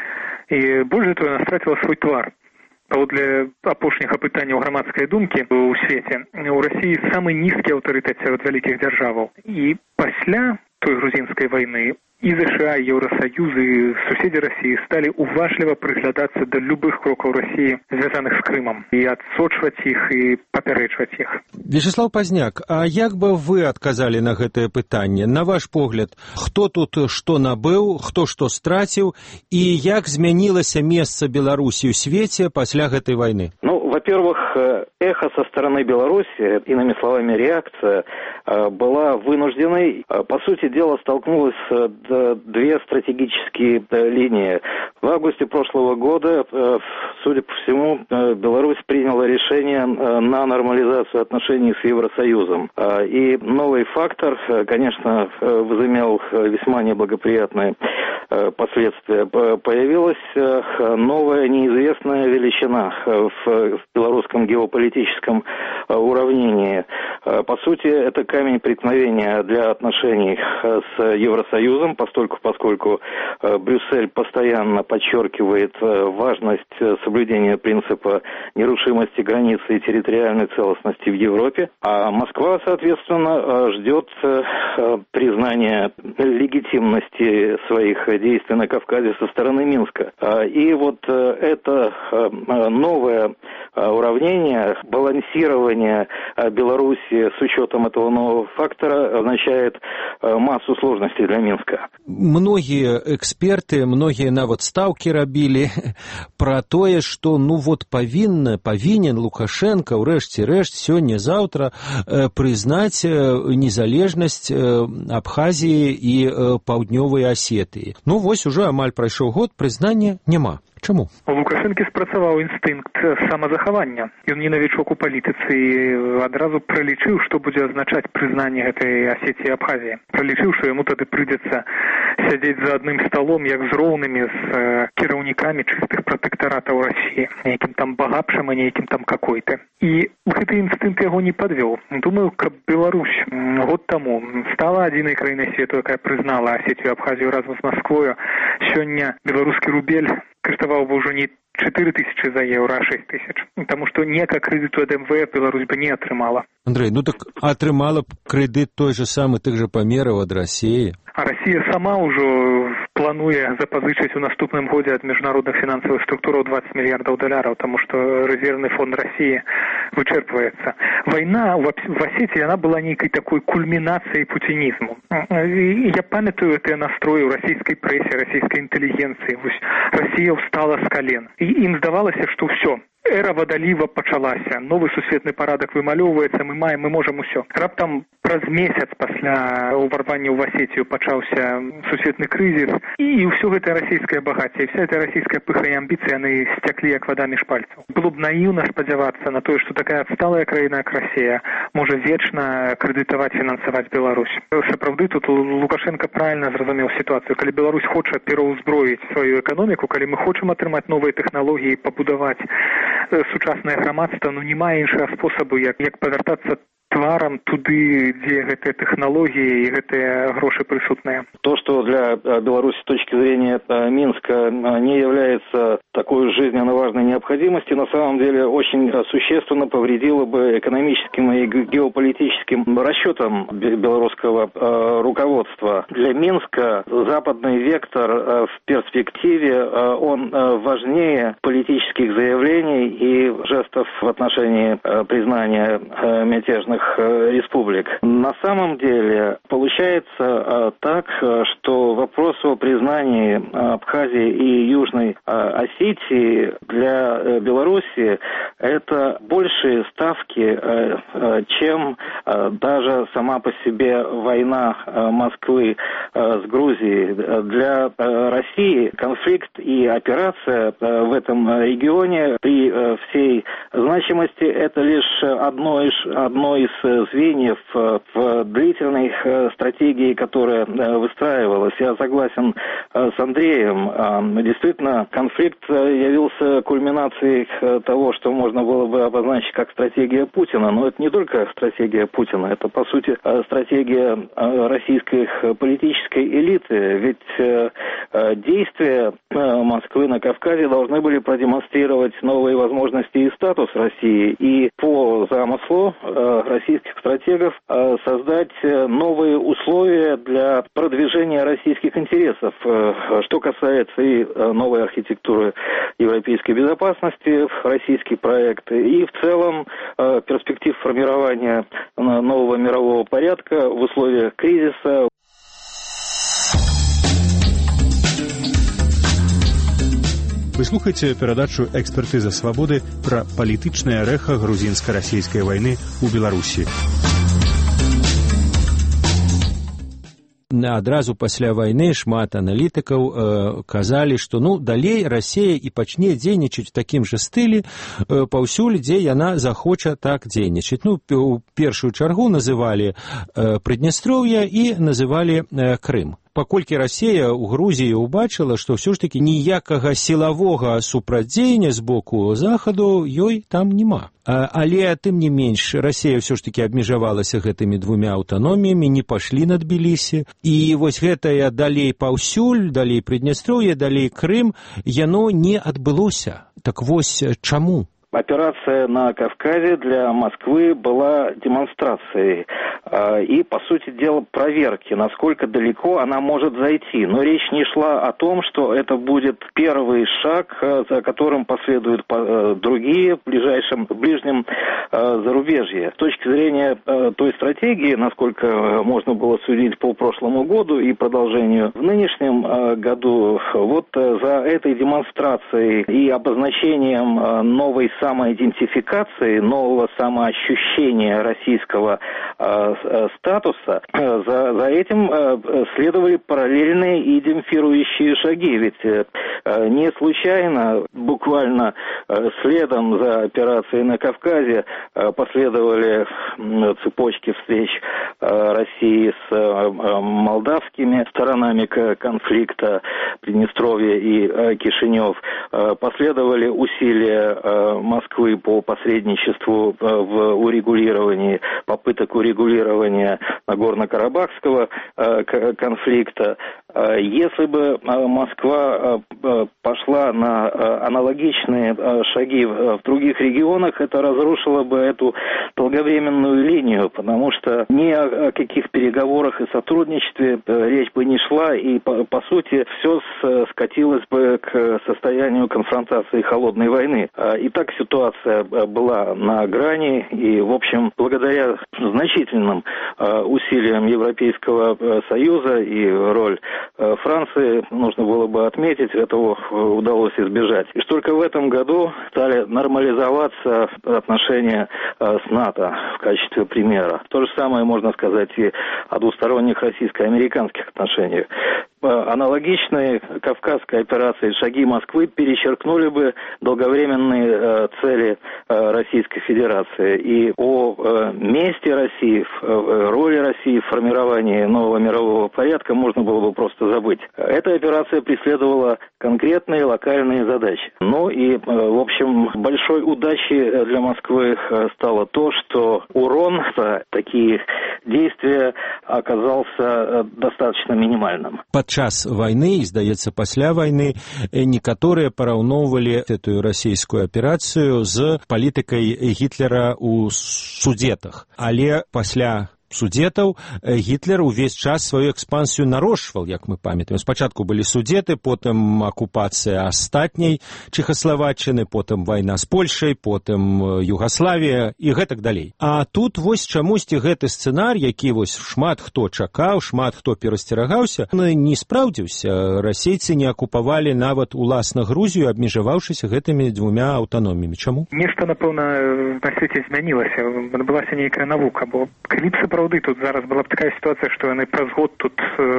І больш за тое, яна страціла свой твар. Паводле апошніх апытанняў грамадскай думкі ў свеце, у Расіі самы нізкі аўтарытэт сярод вялікіх дзяржаваў. І пасля той грузінскай вайны і ЗША, і Еўрасаюз, і суседзі Расіі сталі уважліва прыглядацца да любых крокаў Расіі, звязаных з Крымам, і адсочваць іх, і папярэчваць іх. Вячеслаў Пазняк, а як бы вы адказалі на гэтае пытанне? На ваш погляд, хто тут што набыў, хто што страціў, і як змянілася месца Беларусі ў свеце пасля гэтай вайны? Во-первых, эхо со стороны Беларуси, иными словами, реакция была вынужденной. По сути дела, столкнулась две стратегические линии. В августе прошлого года, судя по всему, Беларусь приняла решение на нормализацию отношений с Евросоюзом. И новый фактор, конечно, возымел весьма неблагоприятные последствия. Появилась новая неизвестная величина в белорусском геополитическом уравнении. По сути, это камень преткновения для отношений с Евросоюзом, поскольку Брюссель постоянно подчеркивает важность соблюдения принципа нерушимости границы и территориальной целостности в Европе, а Москва, соответственно, ждет признания легитимности своих действий на Кавказе со стороны Минска. И вот это новое уравнение, балансирование Беларуси с учетом этого нового фактора означает массу сложностей для Минска. Многие эксперты, многие нават стаўкі рабілі пра тое, што павінен Лукашенко ўрэшце рэшт сёння-заўтра прызнаць незалежнасць Абхазіі і Паўднёвай Асетыі. Вось уже амаль прайшоў год, прызнання няма. Чаму? У Лукашэнкі спрацаваў інстынкт самазахавання. Ён не навічок у палітыцы і адразу пралічыў, што будзе азначаць прызнанне гэтай Асетіі і Абхазіі. Пралічыў, што яму тады прыйдзецца сядзець за адным сталом, як з роўнымі, з кіраўнікамі чыстых пратэктаратаў Расіі, нейкім там Багапшам і нейкім там какой-то. І гэты інстынкт яго не падвёў. Думаю, каб Беларусь год таму стала адзінай краінай свету, якая прызнала Асетію і Абхазію разам з Масквою, сёння беларускі рубель каштаваў бы ўжо не 4 тысячи за еўра, а 6 тысяч. Таму што ніякага крэдыту ад МВФ Беларусь бы не атрымала. Андрэй, так атрымала б крэдыт той же самы, тых же памераў ад Расіі. А Расія сама ўжо плануе запазычыць у наступным годзе ад міжнародных фінансавых структураў $20 мільярдаў, таму што рэзервны фонд Расіі вычэрпваецца. Вайна в Асетіі, яна была нейкай такой кульмінацыяй пуцінізму. Я памятаю гэтыя настроі ў расійскай прэсе, расійскай інтэлігенцыі. Расія ўстала з кален. І ім здавалася, што ўсё. Эра вадаліва пачалася, новы сусветны парадак вымалёўваецца, мы можам усё. Раптам праз месяц пасля ўварвання ў Асетію пачаўся сусветны крызіс, і ўсё гэтае расійскае багацце, і вся эта расійская пыха і амбіцыі, яны сцяклі як вада між пальцаў. Было б наіўна спадзявацца на тое, што такая адсталая краіна, як Расія, можа вечна крэдытаваць, фінансаваць Беларусь. Сапраўды, тут Лукашенко правільна зразумеў сітуацыю. Калі Беларусь хоча пераўзброіць сваю эканоміку, калі мы хочам атрымаць новыя тэхналогіі, пабудаваць сучаснае грамадства, не мае іншага спосабу, як павяртацца тварам туды, дзе гэтыя тэхналогіі і гэтыя грошы прысутныя. То, что для Беларуси с точки зрения Минска не является такой жизненно важной необходимостью, на самом деле очень существенно повредило бы экономическим и геополитическим расчетам белорусского руководства. Для Минска западный вектор в перспективе, он важнее политических заявлений и жестов в отношении признания мятежных республик. На самом деле получается так, что вопрос о признании Абхазии и Южной Осетии для Беларуси это большие ставки, чем даже сама по себе война Москвы с Грузией. Для России конфликт и операция в этом регионе при всей значимости это лишь одно из звеньев в длительной стратегии, которая выстраивалась. Я согласен с Андреем. Действительно, конфликт явился кульминацией того, что можно было бы обозначить как стратегия Путина. Но это не только стратегия Путина, это, по сути, стратегия российской политической элиты. Ведь действия Москвы на Кавказе должны были продемонстрировать новые возможности и статус России. И по замыслу российских стратегов создать новые условия для продвижения российских интересов. Что касается и новой архитектуры европейской безопасности, российский проект, и в целом перспектив формирования нового мирового порядка в условиях кризиса. Вы слухаеце перадачу «Экспертыза свабоды» пра палітычнае рэха грузінска-расійскай вайны ў Беларусі. Адразу пасля вайны шмат аналітыкаў казалі, што далей Расія і пачне дзейнічаць у такім жа стылі паўсюль, дзе яна захоча так дзейнічаць. У першую чаргу называлі Прыднястроўе і называлі Крым. Паколькі Расія ў Грузіі ўбачыла, што ўсё ж такі ніякага сілавога супрацьдзеяння з боку захаду ёй там няма. Але, тым не менш, Расія ўсё ж такі абмежавалася гэтымі двумя аўтаноміямі, не пашлі на Тбілісі. І вось гэтае далей паўсюль, далей Прыднястроўе, далей Крым, яно не адбылося. Так вось чаму? Операция на Кавказе для Москвы была демонстрацией и, по сути дела, проверки, насколько далеко она может зайти. Но речь не шла о том, что это будет первый шаг, за которым последуют другие в ближнем зарубежье. С точки зрения той стратегии, насколько можно было судить по прошлому году и продолжению в нынешнем году, вот за этой демонстрацией и обозначением новой самоидентификации, нового самоощущения российского статуса, за этим следовали параллельные и демпфирующие шаги. Ведь не случайно, буквально следом за операцией на Кавказе последовали цепочки встреч России с молдавскими сторонами конфликта Приднестровье и Кишинев. Последовали усилия Москвы по посредничеству в урегулировании, попыток урегулирования Нагорно-Карабахского конфликта. Если бы Москва пошла на аналогичные шаги в других регионах, это разрушило бы эту долговременную линию, потому что ни о каких переговорах и сотрудничестве речь бы не шла, и по сути все скатилось бы к состоянию конфронтации холодной войны. И так ситуация была на грани, и, в общем, благодаря значительным усилиям Европейского Союза и роль Франции, нужно было бы отметить, этого удалось избежать. И только в этом году стали нормализоваться отношения с НАТО в качестве примера. То же самое можно сказать и о двусторонних российско-американских отношениях. аналогичные кавказской операции «Шаги Москвы» перечеркнули бы долговременные цели Российской Федерации. И о месте России, роли России в формировании нового мирового порядка можно было бы просто забыть. Эта операция преследовала конкретные локальные задачи. Ну и, в общем, большой удачей для Москвы стало то, что урон за такие действия оказался достаточно минимальным. Падчас войны, і, здаецца, пасля войны, некаторыя параўноўвалі эту расійскую аперацыю з палітыкай Гітлера ў Судетах. Але пасля Судетаў Гітлер увесь час сваю экспансію нарошчваў, як мы памятаем. Спачатку былі Судеты, потым акупацыя астатняй Чэхаславаччыны, потым вайна з Польшай, потым Югаславія і гэтак далей. А тут вось чамусьці гэты сцэнар, які вось шмат хто чакаў, шмат хто перасцерагаўся, не спраўдзіўся. Расейцы не акупавалі нават уласна Грузію, абмежаваўшыся гэтымі двумя аўтаноміямі. Чаму? Нешта, напэўна, на свеце змянілася. Адбылася нейкая навука, бо калі б сапраўды тут зараз была б такая сітуацыя, што яны праз год тут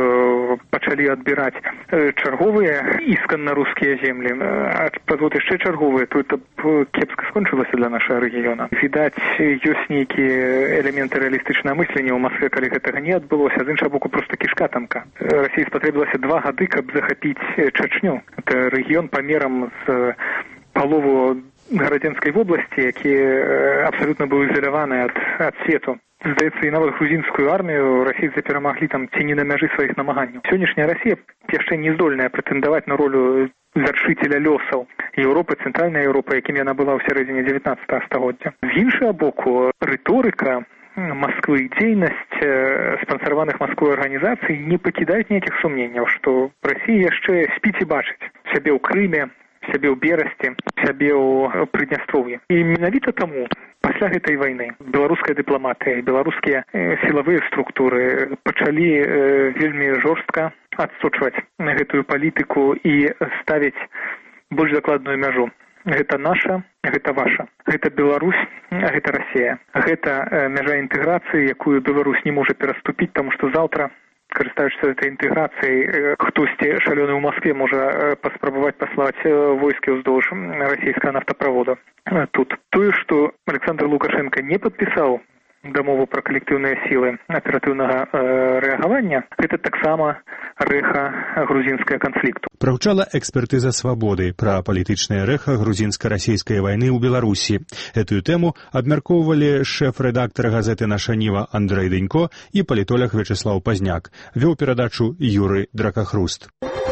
пачалі адбіраць чарговыя ісканна рускія землі, а праз год яшчэ чарговыя, то это кепска скончылася для нашага рэгіёна. Відаць, ёсць нейкія элементы рэалістычнага мыслення ў Маскве, калі гэтага не адбылося, а з іншага боку проста кішка тамка. Расіі спатрэбілася 2 гады, каб захапіць Чачню. Это рэгіён памерам з палову Гарадзенскай вобласці, які абсалютна быў ізаляваны ад свету. Здаецца, і нават грузінскую армію расейцы перамаглі там ці не на мяжы сваіх намаганняў. Сённяшняя Расія яшчэ не здольная прэтэндаваць на ролю вяршыцеля лёсаў Еўропы, цэнтральная Еўропа, якім яна была ў сярэдзіне 19 стагоддзя. З іншага боку, рыторыка Москвы, дзейнасць спансараваных Москвой арганізацый не пакідаюць ніякіх сумненняў, што Расія яшчэ спіць і бачыць сябе ў Крыме, сябе ў Берасці, сябе ў Прыднястроўі. І менавіта таму пасля гэтай вайны беларуская дыпламатыя, беларускія сілавыя структуры пачалі вельмі жорстка адсочваць гэтую палітыку і ставіць больш дакладную мяжу. Гэта наша, гэта ваша. Гэта Беларусь, гэта Расія. Гэта мяжа інтэграцыі, якую Беларусь не можа пераступіць, таму што заўтра, карыстаючыся этой інтэграцыяй, хтосьці шалёны ў Маскве можа паспрабаваць паслаць войскі ўздоўж расійскага нафтаправода. Тут тое, што Александр Лукашенко не падпісаў дамову пра калектыўныя сілы аператыўнага рэагавання, гэта таксама рэха грузінскага канфлікту. Прагучала экспертыза «Свабоды» пра палітычнае рэха грузінска-расійскай вайны ў Беларусі. Этую тэму абмяркоўвалі шэф-рэдактар газеты «Наша Ніва» Андрэй Дэнько і палітолог Вячеслаў Пазняк. Вёў перадачу Юрый Дракахруст.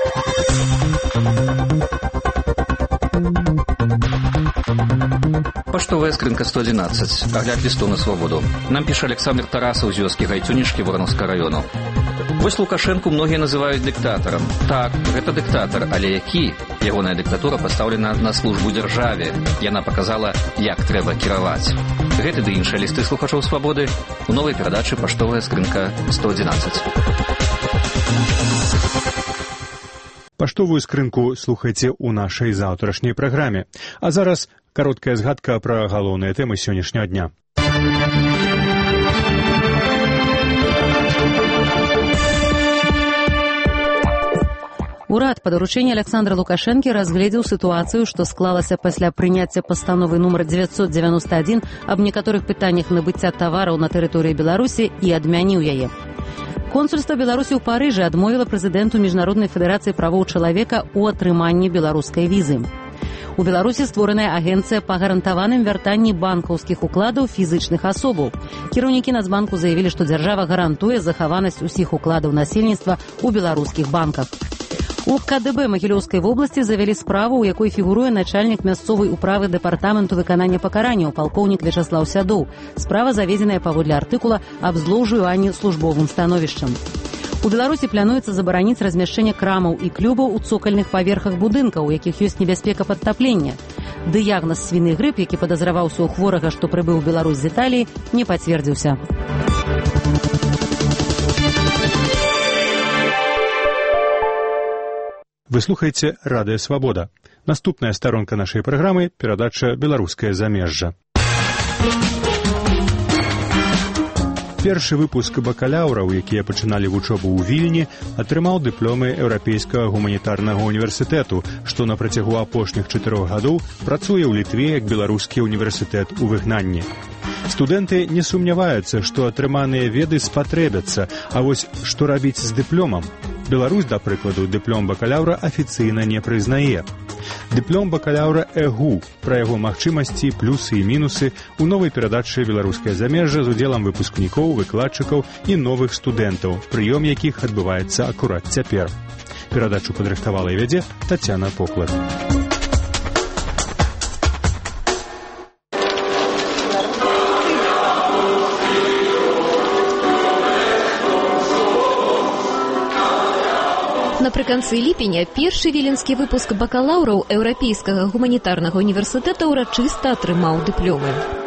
Паштовая скрынка 111. Агляд лісту на свабоду. Нам піша Александр Тарасаў з вёскі Гайцунішкі Воронаўскага раёну. Вось Лукашэнку многія называюць дыктатарам. Так, гэта дыктатар, але які? Ягоная дыктатура пастаўлена на службу дзяржаве. Яна паказала, як трэба кіраваць. Гэты ды іншыя лісты слухачоў свабоды у новай перадачы «Паштовая скрынка 111». Паштовую скрынку слухайце ў нашай заўтрашняй праграме. А зараз кароткая згадка пра галоўныя тэмы сённяшняга дня. Урад па даручэнні Александра Лукашэнкі разгледзеў сітуацыю, што склалася пасля прыняцця пастановы нумар 991 аб некаторых пытаннях набыцця тавараў на тэрыторыі Беларусі і адмяніў яе. Консульства Беларусі ў Парыжы адмовіла прэзідэнту Міжнароднай федэрацыі правоў чалавека ў атрыманні беларускай візы. У Беларусі створаная агенцыя па гарантаваным вяртанні банкаўскіх укладаў фізычных асобаў. Кіраўнікі Нацбанку заявілі, што дзяржава гарантуе захаванасць усіх укладаў насельніцтва ў беларускіх банках. У КДБ Магілёўскай вобласці завялі справу, у якой фігуруе начальнік мясцовай управы дэпартаменту выканання пакаранняў палкоўнік Вячаслаў Сядоў. Справа заведзеная паводле артыкула аб злоўжыванні службовым становішчам. У Беларусі плануецца забараніць размяшчэнне крамаў і клубаў у цокальных паверхах будынкаў, у якіх ёсць небяспека падтаплення. Дыягназ свіны грып, які падазраваўся ў хворага, што прыбыў у Беларусь з Італіі, не пацвердзіўся. Вы слухаеце радыё «Свабода». Наступная старонка нашай праграмы – перадача «Беларускае замежжа». Першы выпуск бакалаўраў, якія пачыналі вучобу ў Вільні, атрымаў дыпломы Еўрапейскага гуманітарнага універсітэту, што на працягу апошніх 4 гадоў працуе ў Літве як беларускі універсітэт у выгнанні. Студэнты не сумняваюцца, што атрыманыя веды спатрэбяцца, а вось што рабіць з дыпломам? Беларусь, да прыкладу, дыплом бакалаўра афіцыйна не прызнае. Дыплом бакалаўра ЭГУ, пра яго магчымасці, плюсы і мінусы у новай перадачы «Беларускае замежжа» з удзелам выпускнікоў, выкладчыкаў і новых студэнтаў, прыём якіх адбываецца акурат цяпер. Перадачу падрыхтавала і вядзе Тацяна Поклад. Напрыканцы ліпеня першы віленскі выпуск бакалаўраў Еўрапейскага гуманітарнага універсітэта ўрачыста атрымаў дыпломы.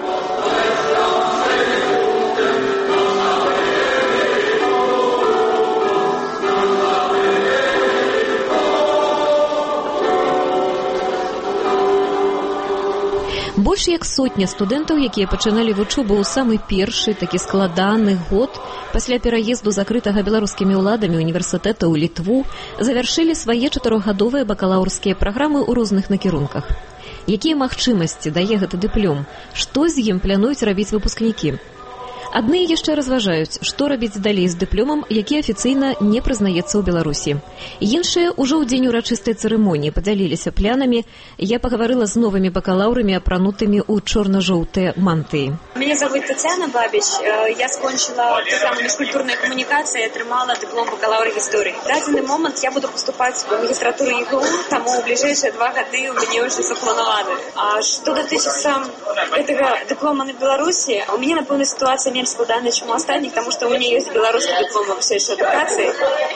Больш як сотня студэнтаў, якія пачыналі вучобу ў самы першы такі складаны год пасля пераезду закрытага беларускімі ўладамі універсітэта ў Літву, завяршылі свае 4-гадовыя бакалаўрскія праграмы ў розных накірунках. Якія магчымасці дае гэты дыплом? Што з ім плануюць рабіць выпускнікі? Адны яшчэ разважаюць, што рабіць далей з дыпломам, які афіцыйна не прызнаецца ў Беларусі. Іншыя ўжо ў дзень урачыстай цырымоніі падзяліліся планамі. Я пагаварыла з новымі бакалаўрамі, апранутымі ў чорна-жоўтыя мантыі. Меня зовут Татьяна Бабич. Я скончила программу межкультурной коммуникации и отримала диплом бакалавра истории. В данный момент я буду поступать в магистратуру ЕГУ, тому в ближайшие 2 года у меня уже запланованы. А что дотычется этого диплома на Беларуси, у меня, напевно, ситуация меньше складана, чем у остальных, потому что у меня есть белорусский диплом высшей эдукации,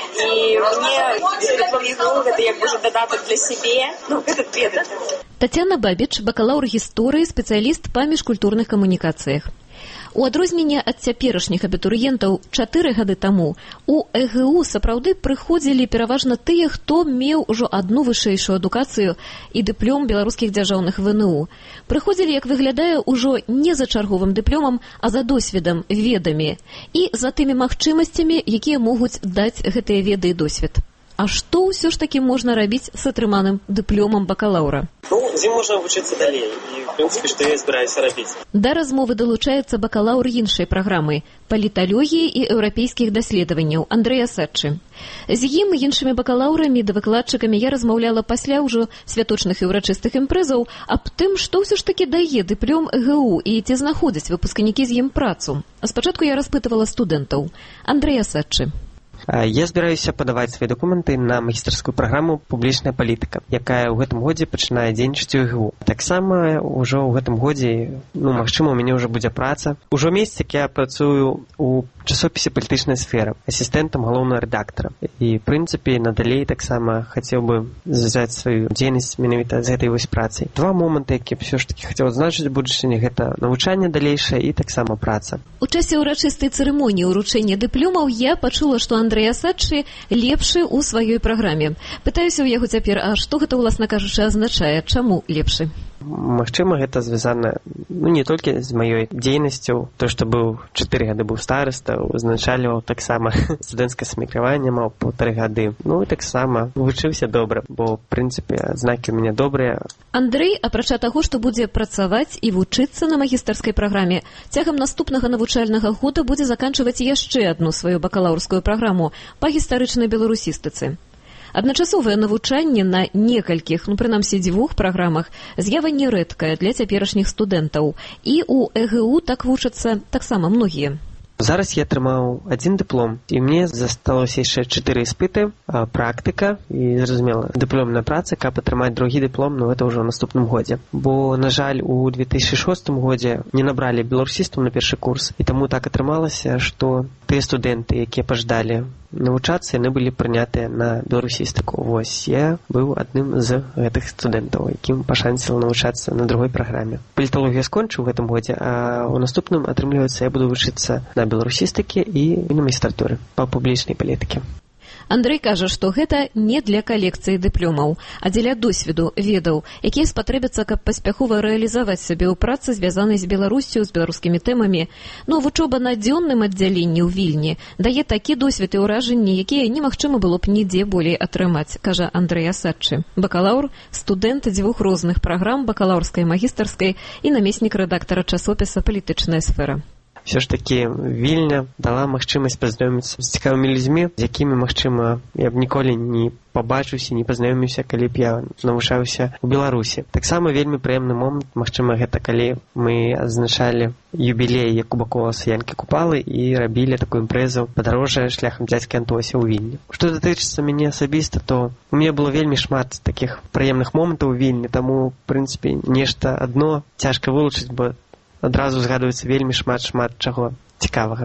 и мне диплом ЕГУ это как бы уже додаток для себе, этот предмет. Татьяна Бабич, бакалаўр гісторыі, спецыяліст па міжкультурных камунікацыях. У адрозненне ад цяперашніх абітурыентаў 4 гады таму у ЭГУ сапраўды прыходзілі пераважна тыя, хто меў ужо адну вышэйшую адукацыю і дыплом беларускіх дзяржаўных ВНУ. Прыходзілі, як выглядае, ужо не за чарговым дыпломам, а за досведам, ведамі і за тымі магчымасцямі, якія могуць даць гэтыя веды і досвед. А што ўсё ж такі можна рабіць з атрыманым дыпломам бакалаўра? З ім можна вучыцца далей, і, в прынцыпе, што я збіраюся рабіць. Да размовы далучаецца бакалаўр іншай праграмы паліталогіі і еўрапейскіх даследаванняў Андрэя Саччы. З ім і іншымі бакалаўрамі да выкладчыкамі я размаўляла пасля ўжо святочных і ўрачыстых імпрэзаў аб тым, што ўсё ж такі дае дыплом ЭГУ і ці знаходзяць выпускнікі з ім працу. Спачатку я распытывала студэнтаў. Андрэя Саччы. Я збіраюся падаваць свае дакументы на магістарскую праграму «Публічная палітыка», якая ў гэтым годзе пачынае дзейнічаць у ЕГУ. Таксама ўжо ў гэтым годзе, магчыма, у мяне ўжо будзе праца. Ужо месяц, як я працую ў часопісе «Палітычная сфера» асістэнтам галоўнага рэдактара. І, в прынцыпе, надалей таксама хацеў бы звязаць сваю дзейнасць менавіта з гэтай вось працай. 2 моманты, якія ўсё ж такі хацеў адзначыць у будучыні, гэта навучанне далейшае і таксама праца. У часе ўрачыстай цырымоніі ўручэння дыпломаў я пачула, што Андрэя Саччы лепшы ў сваёй праграме. Пытаюся ў яго цяпер, а што гэта, уласна кажучы, азначае? Чаму лепшы? Магчыма, гэта звязана не толькі з маёй дзейнасцю, то, што быў 4 гады быў стараста, узначальваў таксама студэнцкае самакіраванне, маў 1,5 гады. І таксама вучыўся добра, бо, в прынцыпе, адзнакі ў мяне добрыя. Андрэй, апрача таго, што будзе працаваць і вучыцца на магістарскай праграме, цягам наступнага навучальнага года будзе заканчваць яшчэ адну сваю бакалаўрскую праграму па гістарычнай беларусістыцы. Адначасовае навучанне на некалькіх, прынамсі 2 праграмах, з'ява нерэдкая для цяперашніх студэнтаў. І ў ЭГУ так вучацца таксама многія. Зараз я атрымаў 1 дыплом, і мне засталося яшчэ 4 іспыты, практыка і, зразумела, дыпломная праца, каб атрымаць другі дыплом, гэта ўжо ў наступным годзе. Бо, на жаль, у 2006 годзе не набралі беларусістаў на першы курс, і таму так атрымалася, што тыя студэнты, якія пажадалі навучацца, яны былі прынятыя на беларусістыку. Вось, я быў адным з гэтых студэнтаў, якім пашанціла навучацца на другой праграме. Паліталогію скончыў у гэтым годзе, а ў наступным, атрымліваецца, я буду вучыцца на беларусістыкі і на магістратуры па публічнай палітыкі. Андрэй кажа, што гэта не для калекцыі дыпломаў, а дзеля досведу, ведаў, якія спатрэбяцца, каб паспяхова рэалізаваць сябе ў працы, звязанай з Беларуссю, з беларускімі тэмамі. Но вучоба на дзённым аддзяленні ў Вільні дае такі досвед і ўражанні, якія немагчыма было б нідзе болей атрымаць, кажа Андрэй Асадчы. Бакалаўр, студэнт 2 розных праграм, бакалаўрскай, магістарскай і намеснік рэдактара часопіса «Палітычная сфера». Все ж таки Вільня дала магчымасць пазнаёміцца з цікавымі людзьмі, з якімі, магчыма, я б ніколі не пабачыўся, не пазнаёміўся, калі б я навучаўся ў Беларусі. Таксама вельмі прыемны момант, магчыма, гэта калі мы адзначалі юбілей Якубакова Янкі Купалы і рабілі такую імпрэзу падарожжа шляхам дзядзькі Антося ў Вільні. Што датычыцца мяне асабіста, то у мяне было вельмі шмат такіх прыемных момантаў у Вільні, таму, в прынцыпе, нешта адно цяжка вылучыць, бо адразу згадваецца вельмі шмат чаго цікавага.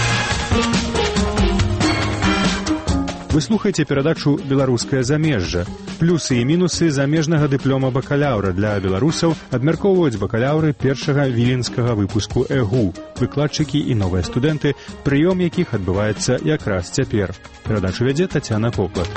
Вы слухаеце перадачу «Беларускае замежжа». Плюсы і мінусы замежнага дыплома бакалаўра для беларусаў абмяркоўваюць бакалаўры першага віленскага выпуску ЭГУ, выкладчыкі і новыя студэнты, прыём якіх адбываецца якраз цяпер. Перадачу вядзе Тацяна Поплат.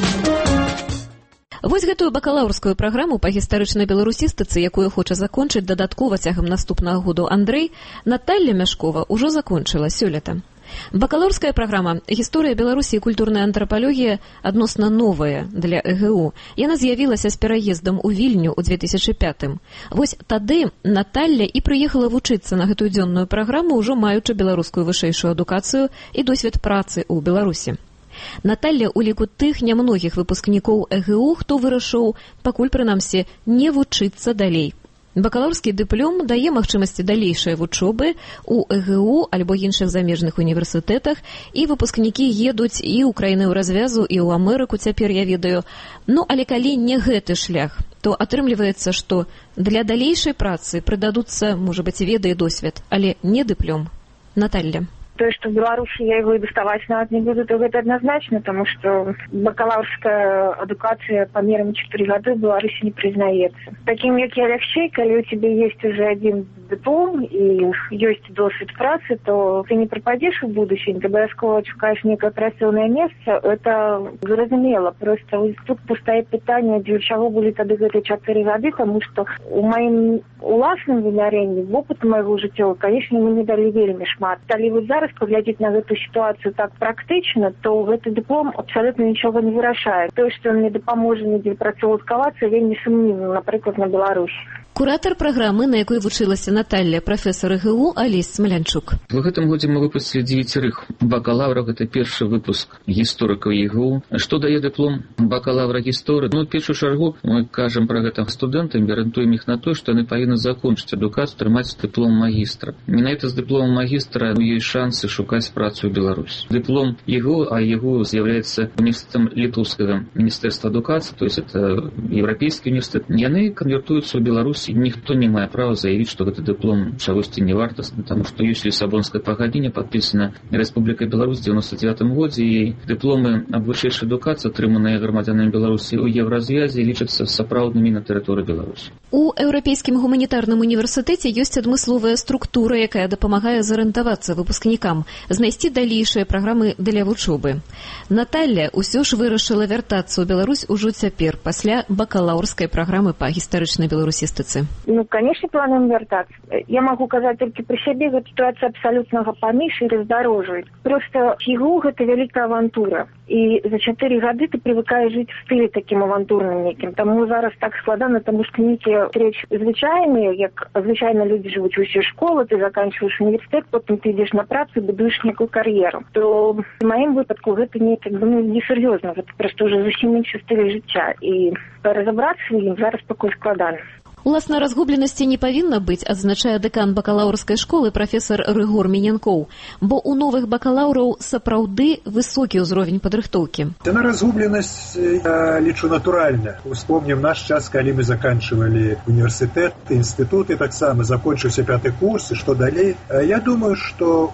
Вось гэтую бакалаўрскую праграму па гістарычнай беларусістыцы, якую хоча закончыць дадаткова цягам наступнага году Андрэй, Наталля Мяшкова ўжо закончыла сёлета. Бакалаўрская праграма «Гісторыя Беларусі і культурная антрапалогія» адносна новая для ЭГУ. Яна з'явілася з пераездам у Вільню ў 2005-м. Вось тады Наталля і прыехала вучыцца на гэтую дзённую праграму, ўжо маючы беларускую вышэйшую адукацыю і досвед працы ў Беларусі. Наталля ў ліку тых нямногіх выпускнікоў ЭГУ, хто вырашыў, пакуль прынамсі, не вучыцца далей. Бакалаўрскі дыплом дае магчымасці далейшай вучобы ў ЭГУ альбо іншых замежных універсітэтах, і выпускнікі едуць і ў краіны ў развязу, і ў Амерыку, цяпер я ведаю. Ну, але калі не гэты шлях, то атрымліваецца, што для далейшай працы прыдадуцца, можа быць, веды і досвед, але не дыплом. Наталля. То, что в Беларуси я его и доставать нават не буду, то это однозначно, потому что бакалаврская адукация по мерам 4 года в Беларуси не признается. Таким, как я легчей, когда у тебя есть уже один диплом и есть досвід працы, то ты не пропадешь в будущем, ты обовязково шукаешь некое операционное место, это зразумела. Просто тут постает питание, для чего были тогда эти 4 года, потому что у моим уласным вымяренні, в опыт моего жыцця, конечно, мы не дали вельмі шмат. Калі вот зараз поглядзець на эту ситуацию так практычна, то гэты диплом абсолютно ничего не вырашает. То, что он мне дапаможа недзе працаўладкавацца, вельмі сумнівна, напрыклад, на Беларусь. Куратор праграмы, на якой вучылася Наталля, прафесор ЭГУ Алесь Смалянчук. В гэтым годзе мы выпусцілі 9 бакалаўраў, гэта першы выпуск гісторыкаў ЕГУ. Што дае дыплом бакалаўра гісторыі? Ну, в першую чаргу мы кажам пра гэта студэнтам, арыентуем іх на то, што яны павінны закончыць адукацыю, атрымаць дыплом магістра. Менавіта з дыпломам магістра ёсць шансы шукаць працу ў Беларусі. Дыплом ЕГУ, а ЕГУ з'яўляецца універсітэтам літоўскага міністэрства адукацыі, то есть это еўрапейскі універсітэт. Яны канвертуюцца ў Беларусі. Ніхто не мае права заявіць, што гэты дыплом чагосьці не вартасны, таму што ёсць Лісабонскае пагадненне, падпісана Рэспублікай Беларусь у 99 годзе, і дыпломы аб вышэйшай адукацыі, атрыманыя грамадзянамі Беларусі ў еўразвязе, лічацца сапраўднымі на тэрыторыі Беларусі. У Еўрапейскім гуманітарным універсітэце ёсць адмысловая структура, якая дапамагае зарыентавацца выпускнікам, знайсці далейшыя праграмы для вучобы. Наталля ўсё ж вырашыла вяртацца ў Беларусь ужо цяпер, пасля бакалаўрскай праграмы па гістарычнай беларусістыцы. Ну, конечно, плануем вяртацца. Я могу казаць толькі пры сябе, гэта ситуация абсолютнага паміж і раздарожжа. Просто ЕГУ гэта вялікая авантура. І за 4 гады ты привыкаешь жыць в стылі таким авантурным неким. Таму зараз так складана, таму што нейкія рэчы звычайныя, як звычайна людзі жывуць усе школы, ты заканчиваешь універсітэт, потым ты ідзеш на працу і будуеш некую кар'еру. То в маім выпадку гэта несур'ёзна, гэта просто уже зусім іншы стыль жыцця. І разабрацца в ім зараз пакуль складана. Уласна разгубленасці не павінна быць, адзначае дэкан бакалаўрскай школы прафесор Рыгор Менянкоў, бо ў новых бакалаўраў сапраўды высокі ўзровень падрыхтоўкі. Яна разгубленасць, я лічу, натуральна. Успомнім наш час, калі мы заканчивали універсітэт, інстытуты, таксама закончыўся 5-й курс, і што далей. Я думаю, што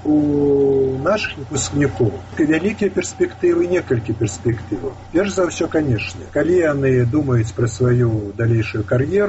у нашых выпускнікоў вялікія перспектывы, некалькі перспектываў. Перш за ўсё, канешне, калі яны думаюць пра сваю далейшую кар'еру, яны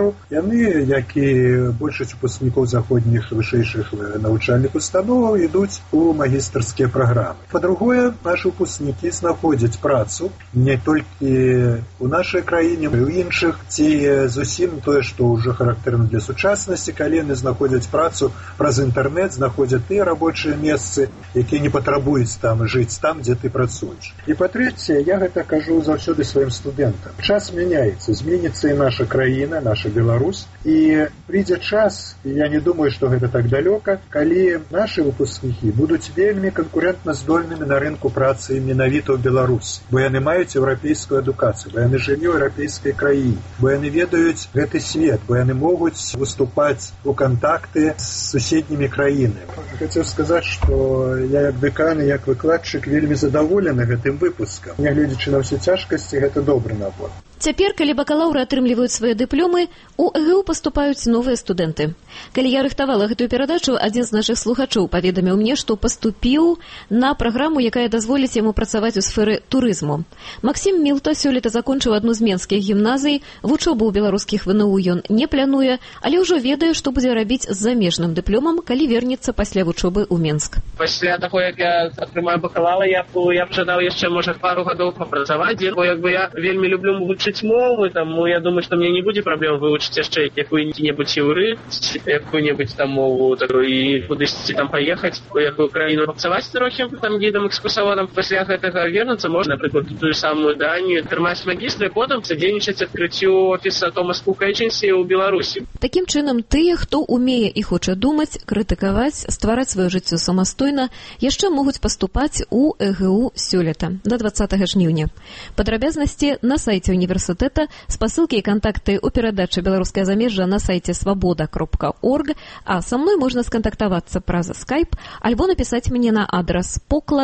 яны, як і большасць выпускнікоў заходніх вышэйшых навучальных установаў, ідуць у магістарскія праграмы. Па-другое, нашы выпускнікі знаходзяць працу не толькі у нашай краіне, але і ў іншых, ці зусім тое, што ўжо характэрна для сучаснасці, калі яны знаходзяць працу праз інтэрнэт, знаходзяць тыя рабочыя месцы, якія не патрабуюць там жыць там, дзе ты працуеш. І па-трэцяе, я гэта кажу заўсёды сваім студэнтам. Час мяняецца, зменіцца і наша краіна, наша Беларусь, і прыйдзе час, і я не думаю, што гэта так далёка, калі нашы выпускнікі будуць вельмі канкурэнтна-здольнымі на рынку працы менавіта ў Беларусі, бо яны маюць еўрапейскую адукацыю, бо яны жылі ў еўрапейскай краіне, бо яны ведаюць гэты свет, бо яны могуць выступаць у кантакты з суседнімі краінамі. Хацеў сказаць, што я як дэкан і як выкладчык вельмі задаволены гэтым выпускам. Нягледзячы на ўсе цяжкасці, гэта добры набор. Цяпер, калі бакалаўры атрымліваюць свае дыпломы, у ЭГУ паступаюць новыя студэнты. Калі я рыхтавала гэтую перадачу, адзін з нашых слухачоў паведаміў мне, што паступіў на праграму, якая дазволіць яму працаваць у сферы турызму. Максім Мілта сёлета закончыў адну з менскіх гімназій, вучобу ў беларускіх ВНУ ён не плануе, але ўжо ведае, што будзе рабіць з замежным дыпломам, калі вернецца пасля вучобы ў Менск. Пасля таго, як я атрымаю бакалаўра, я б жадаў яшчэ, можа, пару гадоў папрацаваць, бо я вельмі люблю вучыць мовы, таму я думаю, што мне не будзе праблем вывучыць яшчэ якую-небудзь іўрыт, якую-небудзь там мову такую і кудысьці там паехаць у якую краіну працаваць трохі там гідам экскурсаводам. Пасля гэтага вернуцца можна, напрыклад, тую самую Данію, атрымаць магістр і потым садзейнічаць адкрыццю офіса Thomas Cook Agency ў Беларусі. Такім чынам, тыя, хто умее і хоча думаць, крытыкаваць, ствараць сваё жыццё самастойна, яшчэ могуць паступаць у ЭГУ сёлета да 20 жніўня. Падрабязнасці на сайце універсітэта, спасылкі і кантакты ў перадачы «Беларускае замежжа» на сайце свабода.орг, а са мной можна скантактавацца праз Skype альбо напісаць мне на адрас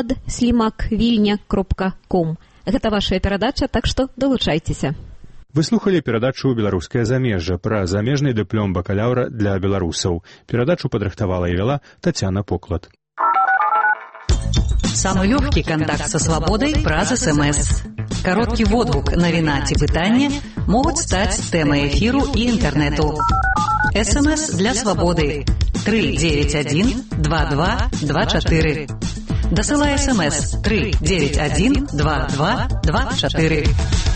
poklad@vilnya.com. Гэта вашая перадача, так што далучайцеся. Вы слухалі перадачу «Беларускае замежжа» пра замежны дыплом бакалаўра для беларусаў. Перадачу падрыхтавала і вяла Тацяна Поклад. Самый легкий контакт со свободой праз СМС. Короткий водгук, навіна ці пытанне могуць стаць тэмай эфіру і інтэрнэту. СМС для свободы 391 22 24. Дасылай СМС 391 22 24.